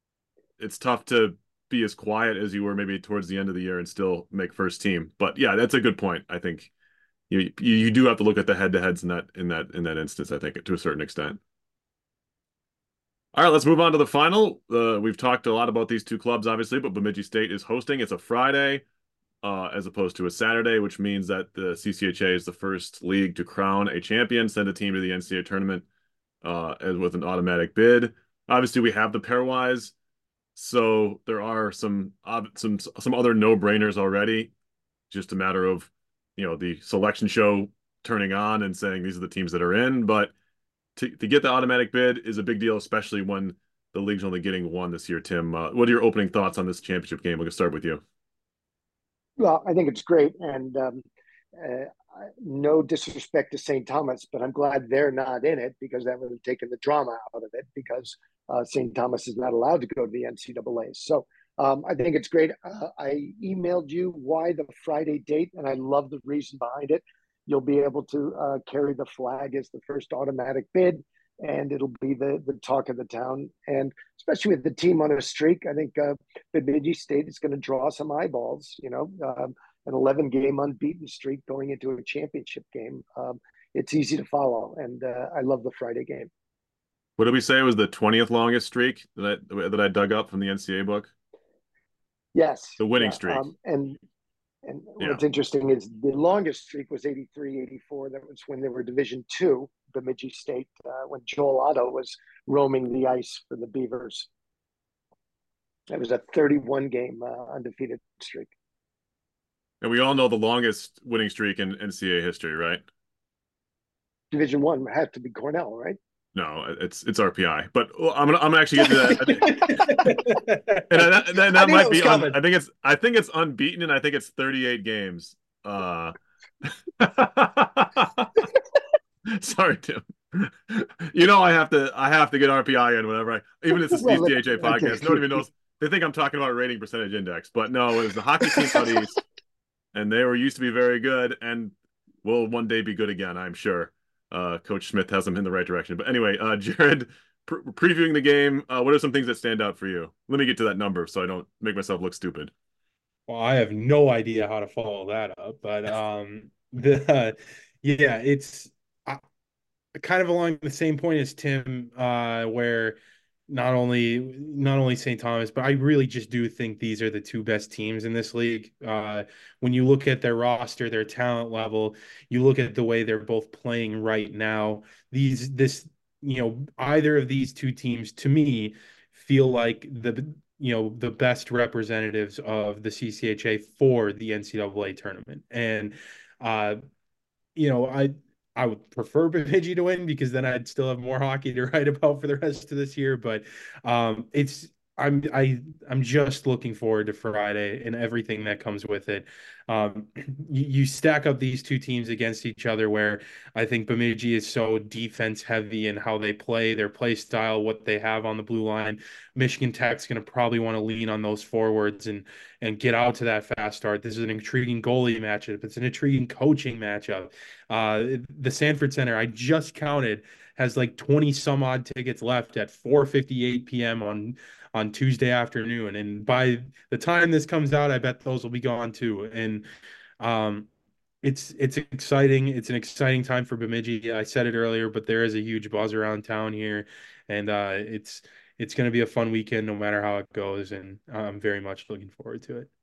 it's tough to be as quiet as you were maybe towards the end of the year and still make first team. But yeah, that's a good point. I think you you do have to look at the head to heads in that in that in that instance, I think, to a certain extent. All right, let's move on to the final. Uh, we've talked a lot about these two clubs, obviously, but Bemidji State is hosting. It's a Friday uh, as opposed to a Saturday, which means that the C C H A is the first league to crown a champion, send a team to the N C A A tournament uh, as with an automatic bid. Obviously, we have the pairwise. So there are some some some other no-brainers already. Just a matter of, you know, the selection show turning on and saying these are the teams that are in. But to, to get the automatic bid is a big deal, especially when the league's only getting one this year. Tim, uh, what are your opening thoughts on this championship game? We'll start with you. Well, I think it's great, and um, uh, no disrespect to Saint Thomas, but I'm glad they're not in it because that would have taken the drama out of it because uh, Saint Thomas is not allowed to go to the N C double A. So um, I think it's great. Uh, I emailed you why the Friday date, and I love the reason behind it. You'll be able to uh, carry the flag as the first automatic bid, and it'll be the, the talk of the town. And especially with the team on a streak, I think uh, Bemidji State is going to draw some eyeballs, you know, um, an eleven-game unbeaten streak going into a championship game. Um, it's easy to follow, and uh, I love the Friday game. What did we say was the twentieth longest streak that I, that I dug up from the N C A A book? Yes. The winning yeah, streak. Um, and and yeah. What's interesting is the longest streak was eighty-three eighty-four. That was when they were Division Two, Bemidji State, uh, when Joel Otto was roaming the ice for the Beavers. That was a thirty-one game uh, undefeated streak. And we all know the longest winning streak in N C A A history, right? Division One had to be Cornell, right? No, it's it's R P I. But well, I'm gonna I'm gonna actually get to that. and that, that, that might be. Un, I think it's I think it's unbeaten, and I think it's thirty-eight games. Uh... Sorry, Tim. You know I have to I have to get R P I in whenever I even it's a C C H A podcast. No one even knows. They think I'm talking about rating percentage index, but no, it was the hockey team out east, and they were used to be very good, and will one day be good again, I'm sure. Uh, Coach Smith has them in the right direction. But anyway, uh, Jared, pre previewing the game, uh, what are some things that stand out for you? Let me get to that number so I don't make myself look stupid. Well, I have no idea how to follow that up, but um, the uh, yeah, it's uh, kind of along the same point as Tim, uh, where not only not only Saint Thomas, but I really just do think these are the two best teams in this league. Uh, when you look at their roster, their talent level, you look at the way they're both playing right now. These this you know either of these two teams to me feel like the you know the best representatives of the C C H A for the N C double A tournament, and uh, you know I. I would prefer Bemidji to win because then I'd still have more hockey to write about for the rest of this year. But um, it's I'm I I'm just looking forward to Friday and everything that comes with it. Um, you, you stack up these two teams against each other, where I think Bemidji is so defense heavy in how they play, their play style, what they have on the blue line. Michigan Tech's going to probably want to lean on those forwards and and get out to that fast start. This is an intriguing goalie matchup. It's an intriguing coaching matchup. Uh, the Sanford Center, I just counted, has like twenty some odd tickets left at four fifty-eight p m on on Tuesday afternoon. And by the time this comes out, I bet those will be gone too. And um, it's it's exciting. It's an exciting time for Bemidji. I said it earlier, but there is a huge buzz around town here, and uh, it's it's going to be a fun weekend no matter how it goes. And I'm very much looking forward to it.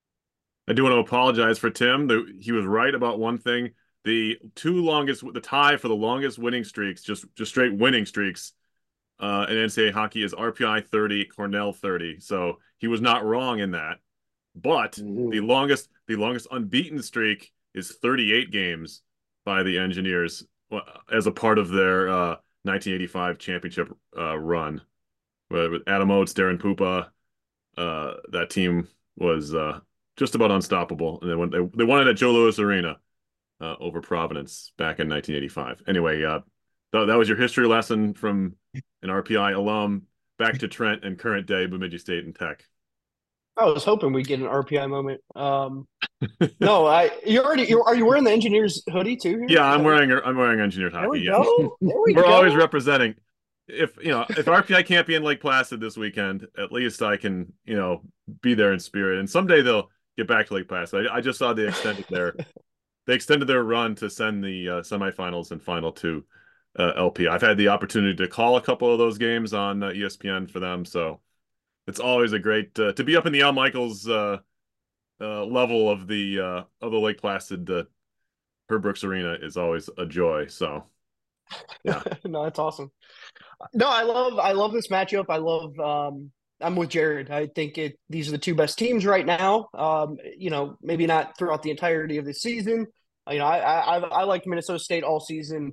I do want to apologize for Tim. The, he was right about one thing. The two longest, the tie for the longest winning streaks, just just straight winning streaks, uh, in N C A A hockey is R P I thirty, Cornell thirty. So he was not wrong in that. But mm-hmm. the longest, the longest unbeaten streak is thirty-eight games by the Engineers as a part of their uh, nineteen eighty-five championship uh, run. With Adam Oates, Darren Pupa, uh, that team was uh, just about unstoppable, and they won. They, they won it at Joe Louis Arena. Uh, over Providence back in nineteen eighty-five. Anyway, uh, th that was your history lesson from an R P I alum back to Trent and current day Bemidji State and Tech. I was hoping we'd get an R P I moment. Um, no, I you already you're, are you wearing the Engineers hoodie too? Here? Yeah, I'm wearing I'm wearing Engineers hockey. There we yeah. go. There we We're go. always representing. If you know if R P I can't be in Lake Placid this weekend, at least I can you know be there in spirit. And someday they'll get back to Lake Placid. I, I just saw the extended there. They extended their run to send the uh, semifinals and final to uh, L P. I've had the opportunity to call a couple of those games on uh, E S P N for them, so it's always a great uh, to be up in the Al Michaels uh, uh, level of the uh, of the Lake Placid uh, Herb Brooks Arena is always a joy. So, yeah, no, that's awesome. No, I love I love this matchup. I love. Um... I'm with Jared. I think it. These are the two best teams right now. Um, you know, maybe not throughout the entirety of the season. You know, I I, I liked Minnesota State all season.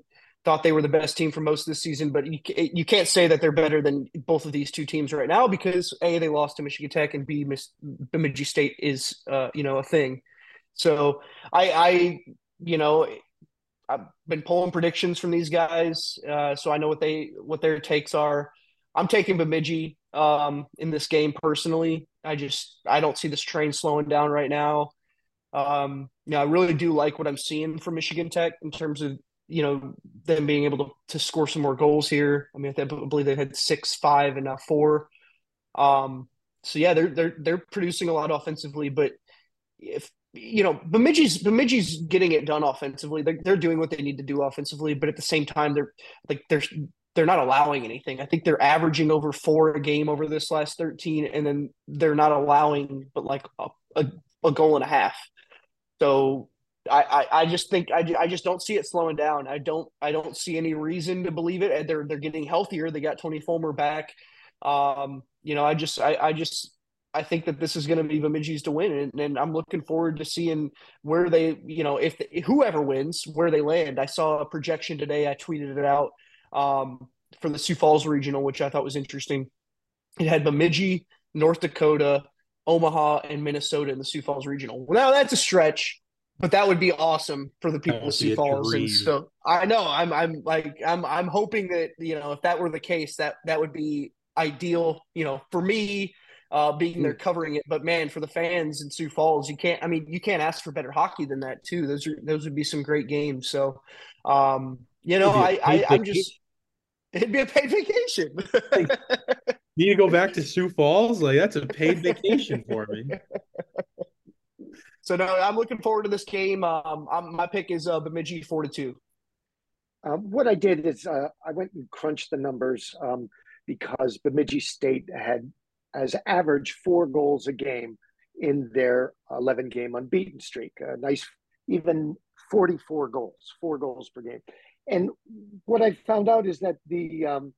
thought they were the best team for most of the season, but you you can't say that they're better than both of these two teams right now because A, they lost to Michigan Tech, and B, Bemidji State is uh, you know, a thing. So I, I you know, I've been pulling predictions from these guys, uh, so I know what they what their takes are. I'm taking Bemidji um, in this game personally. I just I don't see this train slowing down right now. Um, you know, I really do like what I'm seeing from Michigan Tech in terms of, you know, them being able to, to score some more goals here. I mean, I believe they had six, five, and now four. Um, so yeah, they're they're they're producing a lot offensively, but if you know, Bemidji's Bemidji's getting it done offensively. They're they're doing what they need to do offensively, but at the same time, they're like they're they're not allowing anything. I think they're averaging over four a game over this last thirteen, and then they're not allowing but like a, a, a goal and a half. So I, I, I just think I, I just don't see it slowing down. I don't I don't see any reason to believe it. They're they're getting healthier. They got Tony Fulmer back. Um, you know, I just I, I just I think that this is going to be Bemidji's to win, and, and I'm looking forward to seeing where they, you know, if the, whoever wins, where they land. I saw a projection today. I tweeted it out um, for the Sioux Falls Regional, which I thought was interesting. It had Bemidji, North Dakota, Omaha, and Minnesota in the Sioux Falls Regional. Well, now that's a stretch, but that would be awesome for the people of Sioux Falls. And so I know I'm I'm like I'm I'm hoping that, you know, if that were the case, that that would be ideal, you know, for me. Uh, being there covering it, but man, for the fans in Sioux Falls, you can't. I mean, you can't ask for better hockey than that, too. Those are those would be some great games. So, um, you know, I, I I'm just it'd be a paid vacation. Need to go back to Sioux Falls? Like, that's a paid vacation for me. So no, I'm looking forward to this game. Um, I'm, my pick is uh, Bemidji four to two. Uh, what I did is uh, I went and crunched the numbers um, because Bemidji State had as average four goals a game in their eleven game unbeaten streak. A nice, even forty-four goals, four goals per game. And what I found out is that the um,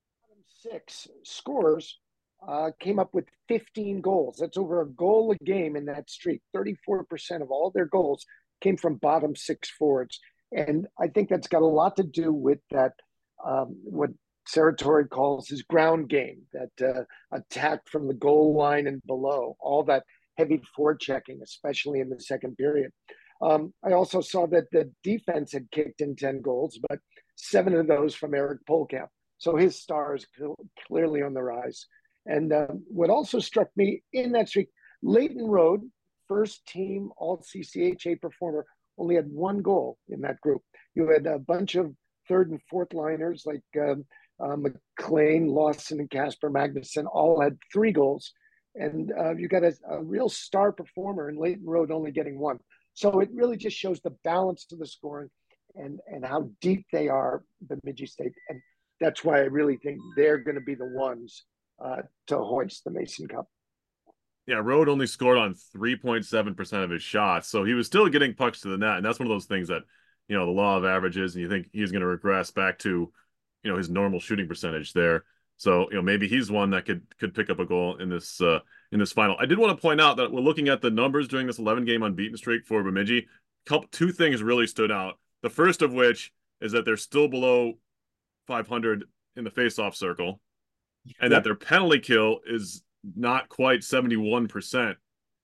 six scorers uh, came up with fifteen goals. That's over a goal a game in that streak. thirty-four percent of all their goals came from bottom six forwards. And I think that's got a lot to do with that, um, what Sarah Torrey calls his ground game, that uh, attack from the goal line and below, all that heavy forechecking, especially in the second period. Um, I also saw that the defense had kicked in ten goals, but seven of those from Eric Polkamp. So his star is clearly on the rise. And uh, what also struck me in that streak, Leighton Road, first team all C C H A performer, only had one goal in that group. You had a bunch of third and fourth liners like um, Uh, McLean, Lawson, and Casper Magnuson all had three goals. And uh, you got a, a real star performer in Leighton Road only getting one. So it really just shows the balance to the scoring and, and how deep they are, Bemidji State. And that's why I really think they're going to be the ones uh, to hoist the Mason Cup. Yeah, Road only scored on three point seven percent of his shots. So he was still getting pucks to the net. And that's one of those things that, you know, the law of averages, and you think he's going to regress back to, you know, his normal shooting percentage there. So, you know, maybe he's one that could could pick up a goal in this uh, in this final. I did want to point out that we're looking at the numbers during this eleven game unbeaten streak for Bemidji. Couple, two things really stood out. The first of which is that they're still below five hundred in the faceoff circle, and yep. that their penalty kill is not quite seventy-one percent.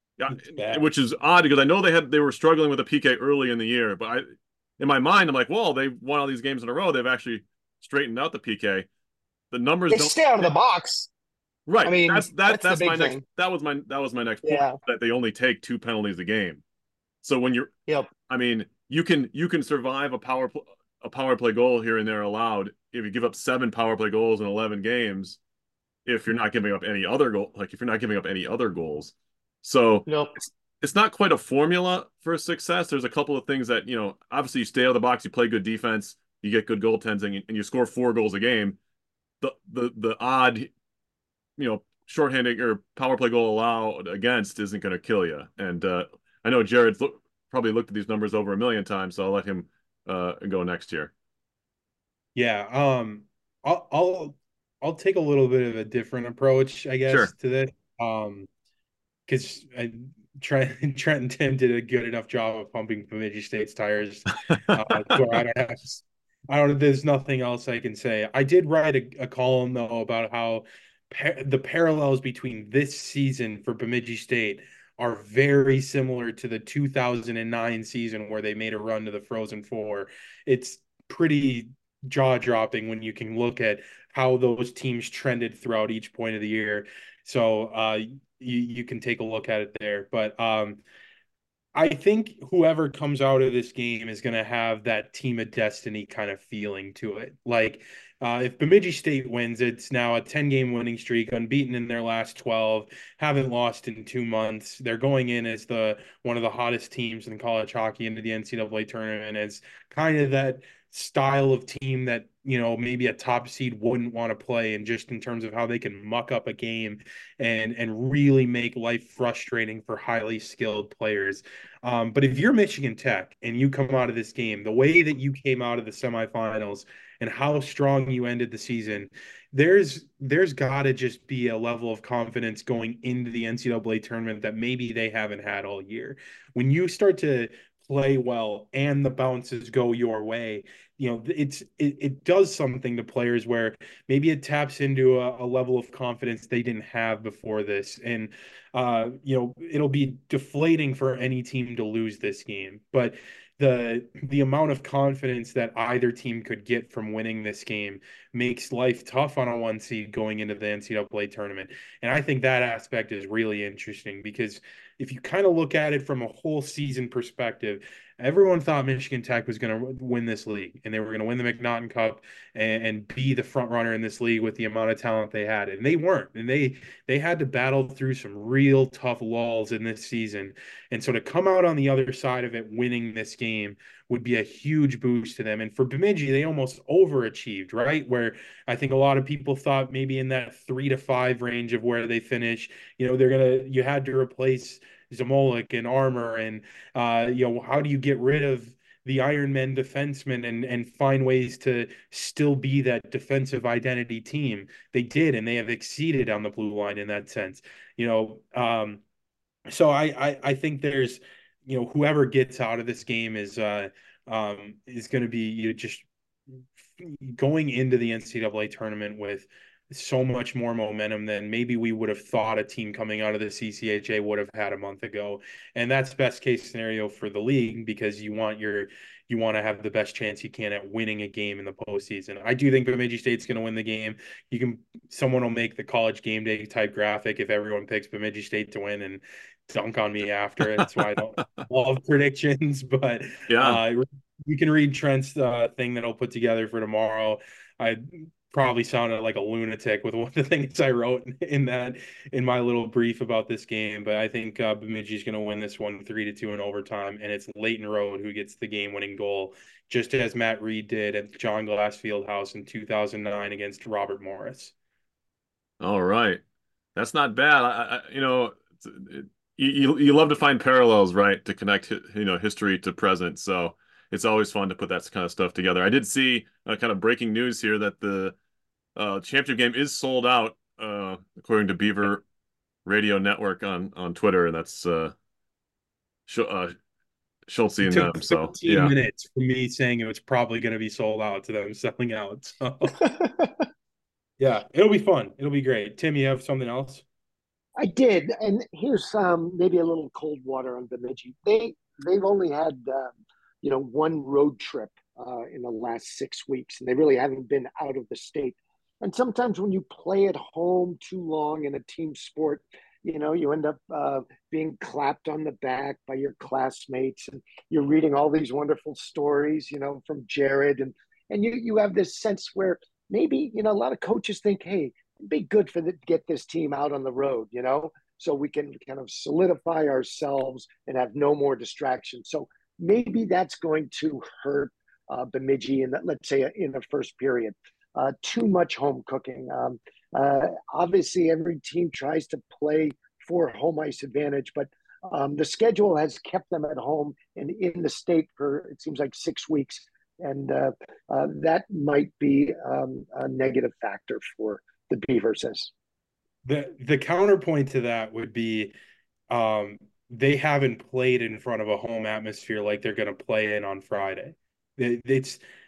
Yeah, which is odd because I know they had they were struggling with a P K early in the year, but I, in my mind, I'm like, well, they won all these games in a row. They've actually straightened out the P K. The numbers they don't stay out of the box. Right. I mean, that's that, that's, that's my thing. next that was my that was my next point, yeah. that they only take two penalties a game. So when you're Yep. I mean, you can you can survive a power a power play goal here and there allowed if you give up seven power play goals in eleven games if you're not giving up any other goal like if you're not giving up any other goals. So nope. it's, it's not quite a formula for success. There's a couple of things that, you know, obviously you stay out of the box, you play good defense, you get good goaltending, and you score four goals a game. The the the odd, you know, shorthanded or power play goal allowed against isn't going to kill you. And uh, I know Jared's look, probably looked at these numbers over a million times, so I'll let him uh, go next year. Yeah, um, I'll I'll I'll take a little bit of a different approach, I guess, sure. to this, um, because I. Trent, Trent and Tim did a good enough job of pumping Bemidji State's tires. Uh, so I don't have to, I don't. There's nothing else I can say. I did write a, a column though about how par the parallels between this season for Bemidji State are very similar to the two thousand nine season where they made a run to the Frozen Four. It's pretty jaw-dropping when you can look at how those teams trended throughout each point of the year. So uh, you you can take a look at it there. But um, I think whoever comes out of this game is going to have that team of destiny kind of feeling to it. Like, uh, if Bemidji State wins, it's now a ten game winning streak, unbeaten in their last twelve, haven't lost in two months. They're going in as the one of the hottest teams in college hockey into the N C double A tournament. As kind of that style of team that, you know, maybe a top seed wouldn't want to play, and just in terms of how they can muck up a game and and really make life frustrating for highly skilled players. Um, but if you're Michigan Tech and you come out of this game, the way that you came out of the semifinals and how strong you ended the season, there's there's got to just be a level of confidence going into the N C double A tournament that maybe they haven't had all year. When you start to play well and the bounces go your way, you know, it's it, it does something to players where maybe it taps into a, a level of confidence they didn't have before this. And uh, you know, it'll be deflating for any team to lose this game, but the the amount of confidence that either team could get from winning this game makes life tough on a one seed going into the N C double A tournament. And I think that aspect is really interesting because if you kind of look at it from a whole season perspective, everyone thought Michigan Tech was going to win this league and they were going to win the McNaughton Cup and, and be the front runner in this league with the amount of talent they had. And they weren't. And they they had to battle through some real tough lulls in this season. And so to come out on the other side of it winning this game would be a huge boost to them. And for Bemidji, they almost overachieved, right? Where I think a lot of people thought maybe in that three to five range of where they finish, you know, they're going to, you had to replace Zamolik and Armour, and uh, you know, how do you get rid of the Ironman defensemen and and find ways to still be that defensive identity team? They did, and they have exceeded on the blue line in that sense. You know, um, so I, I I think there's, you know, whoever gets out of this game is uh um is going to be, you know, just going into the N C double A tournament with so much more momentum than maybe we would have thought a team coming out of the C C H A would have had a month ago. And that's best case scenario for the league because you want your you want to have the best chance you can at winning a game in the postseason. I do think Bemidji State's going to win the game. You can someone will make the college game day type graphic if everyone picks Bemidji State to win and dunk on me after it. That's why I don't love predictions, but Yeah. uh, you can read Trent's uh, thing that I'll put together for tomorrow. I probably sounded like a lunatic with one of the things I wrote in that in my little brief about this game, but I think uh, Bemidji is going to win this one three to two in overtime, and it's Leighton Road who gets the game-winning goal, just as Matt Reed did at John Glass Fieldhouse in two thousand nine against Robert Morris. All right, that's not bad. I, I you know, it, you you love to find parallels, right, to connect you know history to present. So it's always fun to put that kind of stuff together. I did see uh, kind of breaking news here that the uh, championship game is sold out, uh, according to Beaver Radio Network on on Twitter, and that's uh, Sh uh Schultze and them. So yeah, minutes for me saying it was probably going to be sold out to them selling out. So yeah, it'll be fun. It'll be great. Tim, you have something else? I did, and here's um, maybe a little cold water on Bemidji. They they've only had um, you know one road trip uh, in the last six weeks, and they really haven't been out of the state. And sometimes when you play at home too long in a team sport, you know, you end up uh, being clapped on the back by your classmates, and you're reading all these wonderful stories, you know, from Jared, and and you you have this sense where maybe you know a lot of coaches think, hey, it'd be good for the, get this team out on the road, you know, so we can kind of solidify ourselves and have no more distractions. So maybe that's going to hurt uh, Bemidji in that, let's say, in the first period. Uh, too much home cooking. Um, uh, obviously, every team tries to play for home ice advantage, but um, the schedule has kept them at home and in the state for, it seems like, six weeks. And uh, uh, that might be um, a negative factor for the Beavers. The, the counterpoint to that would be um, they haven't played in front of a home atmosphere like they're going to play in on Friday. It's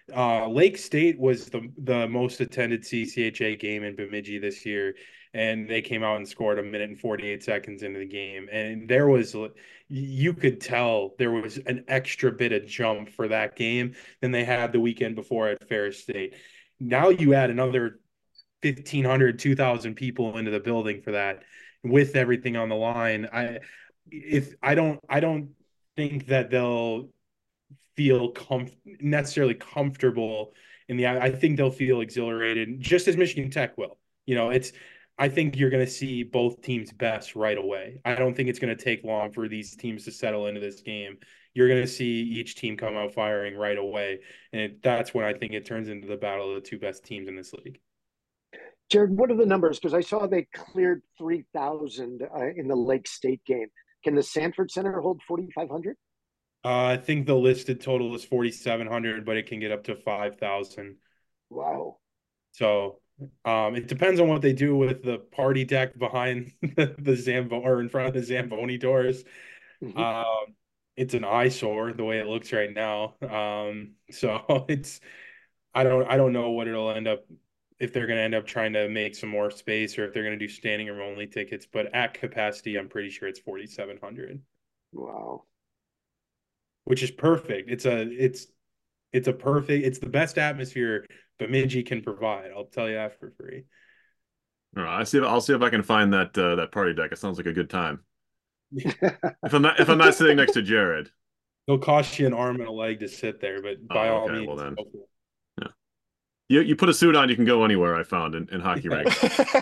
Uh, Lake State was the the most attended C C H A game in Bemidji this year, and they came out and scored a minute and forty-eight seconds into the game. And there was, you could tell there was an extra bit of jump for that game than they had the weekend before at Ferris State. Now you add another fifteen hundred, two thousand people into the building for that with everything on the line. I if I don't I don't think that they'll feel com- necessarily comfortable in the I think they'll feel exhilarated just as Michigan Tech will. You know, it's I think you're going to see both teams' best right away. I don't think it's going to take long for these teams to settle into this game. You're going to see each team come out firing right away, and it, that's when I think it turns into the battle of the two best teams in this league. Jared, what are the numbers? Because I saw they cleared three thousand uh, in the Lake State game. Can the Sanford Center hold forty-five hundred? Uh, I think the listed total is forty-seven hundred, but it can get up to five thousand. Wow. So um, it depends on what they do with the party deck behind the, the Zamboni or in front of the Zamboni doors. Mm-hmm. Um, it's an eyesore the way it looks right now. Um, so it's I don't I don't know what it'll end up if they're going to end up trying to make some more space or if they're going to do standing room only tickets. But at capacity, I'm pretty sure it's forty-seven hundred. Wow. Which is perfect. It's a it's it's a perfect. It's the best atmosphere Bemidji can provide. I'll tell you that for free. All right, I see. If, I'll see if I can find that uh, that party deck. It sounds like a good time. if I'm not if I'm not sitting next to Jared, it'll cost you an arm and a leg to sit there. But by oh, all okay, means, well then, yeah. You you put a suit on, you can go anywhere. I found in, in hockey rinks.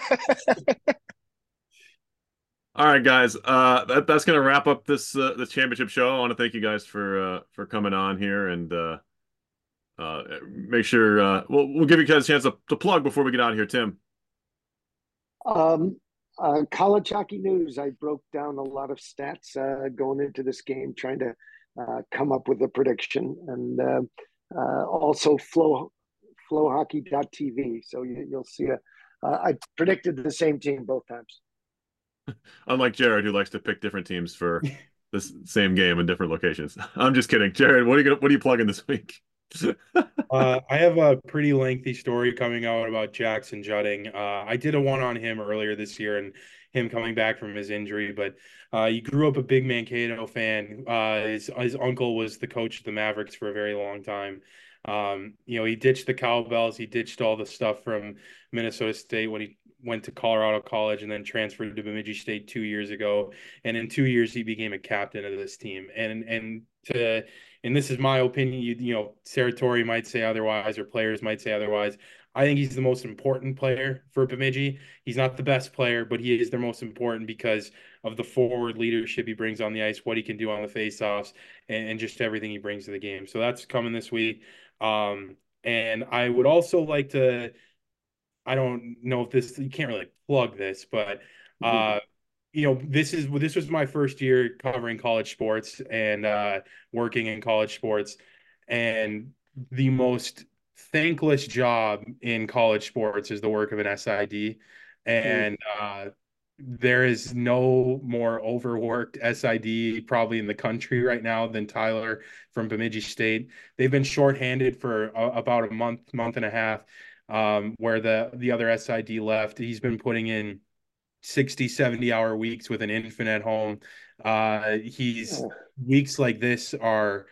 All right, guys. Uh, that that's gonna wrap up this uh, this championship show. I want to thank you guys for uh, for coming on here and uh, uh, make sure uh, we'll we'll give you guys a chance to, to plug before we get out of here, Tim. Um, uh, college hockey news. I broke down a lot of stats uh, going into this game, trying to uh, come up with a prediction, and uh, uh, also flow flowhockey dot t v. So you, you'll see a. Uh, I predicted the same team both times. Unlike Jared, who likes to pick different teams for this same game in different locations. I'm just kidding, Jared. What are you gonna, what are you plugging this week? uh, I have a pretty lengthy story coming out about Jackson Jutting. Uh, I did a one on him earlier this year and him coming back from his injury, but uh, he grew up a big Mankato fan. Uh, his his uncle was the coach of the Mavericks for a very long time. Um, you know, he ditched the cowbells. He ditched all the stuff from Minnesota State when he went to Colorado College and then transferred to Bemidji State two years ago. And in two years, he became a captain of this team. And and to and this is my opinion. You you know, Sarah Torrey might say otherwise, or players might say otherwise. I think he's the most important player for Bemidji. He's not the best player, but he is the most important because of the forward leadership he brings on the ice, what he can do on the faceoffs, and, and just everything he brings to the game. So that's coming this week. Um, and I would also like to. I don't know if this you can't really plug this, but uh, you know, this is this was my first year covering college sports and uh, working in college sports, and the most thankless job in college sports is the work of an S I D, and uh, there is no more overworked S I D probably in the country right now than Tyler from Bemidji State. They've been shorthanded for a, about a month, month and a half. Um, where the the other S I D left. He's been putting in sixty, seventy hour weeks with an infant at home. Uh, he's oh. Weeks like this are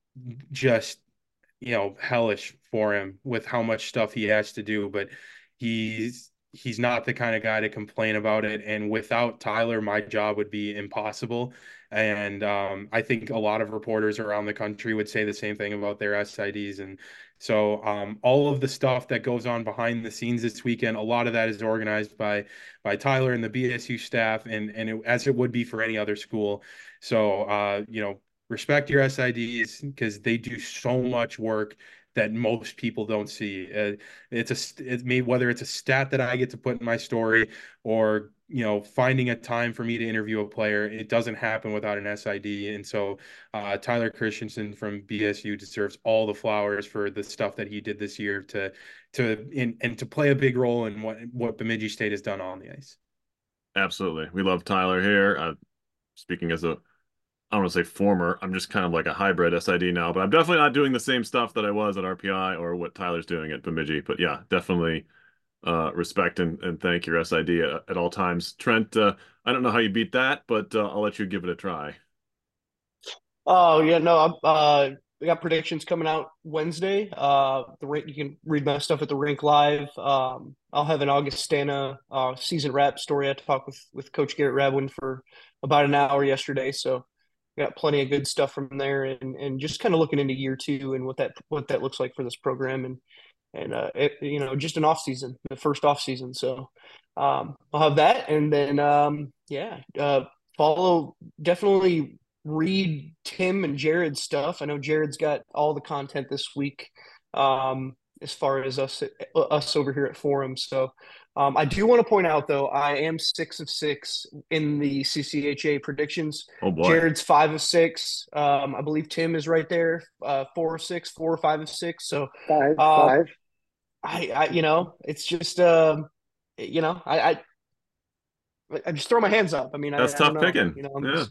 just, you know, hellish for him with how much stuff he has to do, but he's he's not the kind of guy to complain about it. And without Tyler, my job would be impossible. And um, I think a lot of reporters around the country would say the same thing about their S I Ds. And so um, all of the stuff that goes on behind the scenes this weekend, a lot of that is organized by by Tyler and the B S U staff, and and it, as it would be for any other school. So uh, you know, respect your S I Ds because they do so much work that most people don't see. Uh, it's a it's me whether it's a stat that I get to put in my story or, you know, finding a time for me to interview a player. It doesn't happen without an S I D. And so uh, Tyler Christensen from B S U deserves all the flowers for the stuff that he did this year to to in, and to play a big role in what what Bemidji State has done on the ice. Absolutely, we love Tyler here. Uh, speaking as a I don't want to say former. I'm just kind of like a hybrid S I D now, but I'm definitely not doing the same stuff that I was at R P I or what Tyler's doing at Bemidji. But yeah, definitely uh, respect and, and thank your S I D at, at all times. Trent, uh, I don't know how you beat that, but uh, I'll let you give it a try. Oh yeah, no, I'm uh we got predictions coming out Wednesday. Uh the rink, you can read my stuff at the Rink Live. Um I'll have an Augustana uh season wrap story. I talked with with Coach Garrett Radwin for about an hour yesterday, so got plenty of good stuff from there, and and just kind of looking into year two and what that what that looks like for this program, and and uh it, you know, just an off season, the first off season. So um I'll have that, and then um yeah, uh follow definitely read Tim and Jared's stuff. I know Jared's got all the content this week, um, as far as us us over here at Forum. So um, I do want to point out, though, I am six of six in the C C H A predictions. Oh boy. Jared's five of six. Um, I believe Tim is right there, uh, four of six, four or five of six. So Five, uh, five. I, I, you know, it's just, uh, you know, I, I, I just throw my hands up. I mean, That's I, tough I don't know, picking. you know, I'm Yeah. just,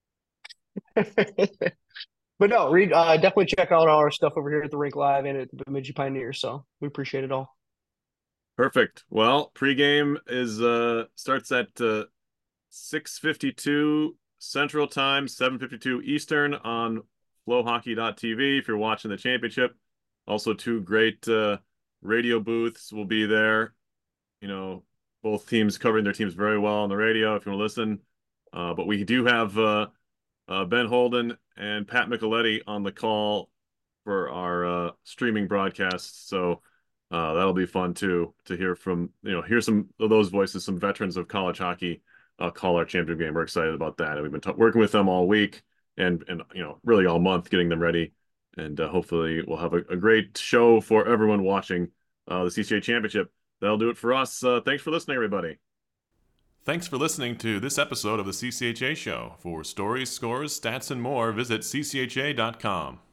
but no, read uh, definitely check out all our stuff over here at the Rink Live and at the Bemidji Pioneer. So we appreciate it all. Perfect. Well, pregame is uh starts at uh, six fifty-two Central Time, seven fifty-two Eastern on flow hockey dot t v if you're watching the championship. Also, two great uh, radio booths will be there. You know, both teams covering their teams very well on the radio if you want to listen. Uh, but we do have uh, uh, Ben Holden and Pat Micheletti on the call for our uh, streaming broadcasts. So uh, that'll be fun too, to hear from, you know, hear some of those voices, some veterans of college hockey uh, call our championship game. We're excited about that. And we've been t- working with them all week and, and, you know, really all month, getting them ready. And uh, hopefully we'll have a, a great show for everyone watching uh, the C C A championship. That'll do it for us. Uh, thanks for listening, everybody. Thanks for listening to this episode of the C C H A Show. For stories, scores, stats, and more, visit c c h a dot com.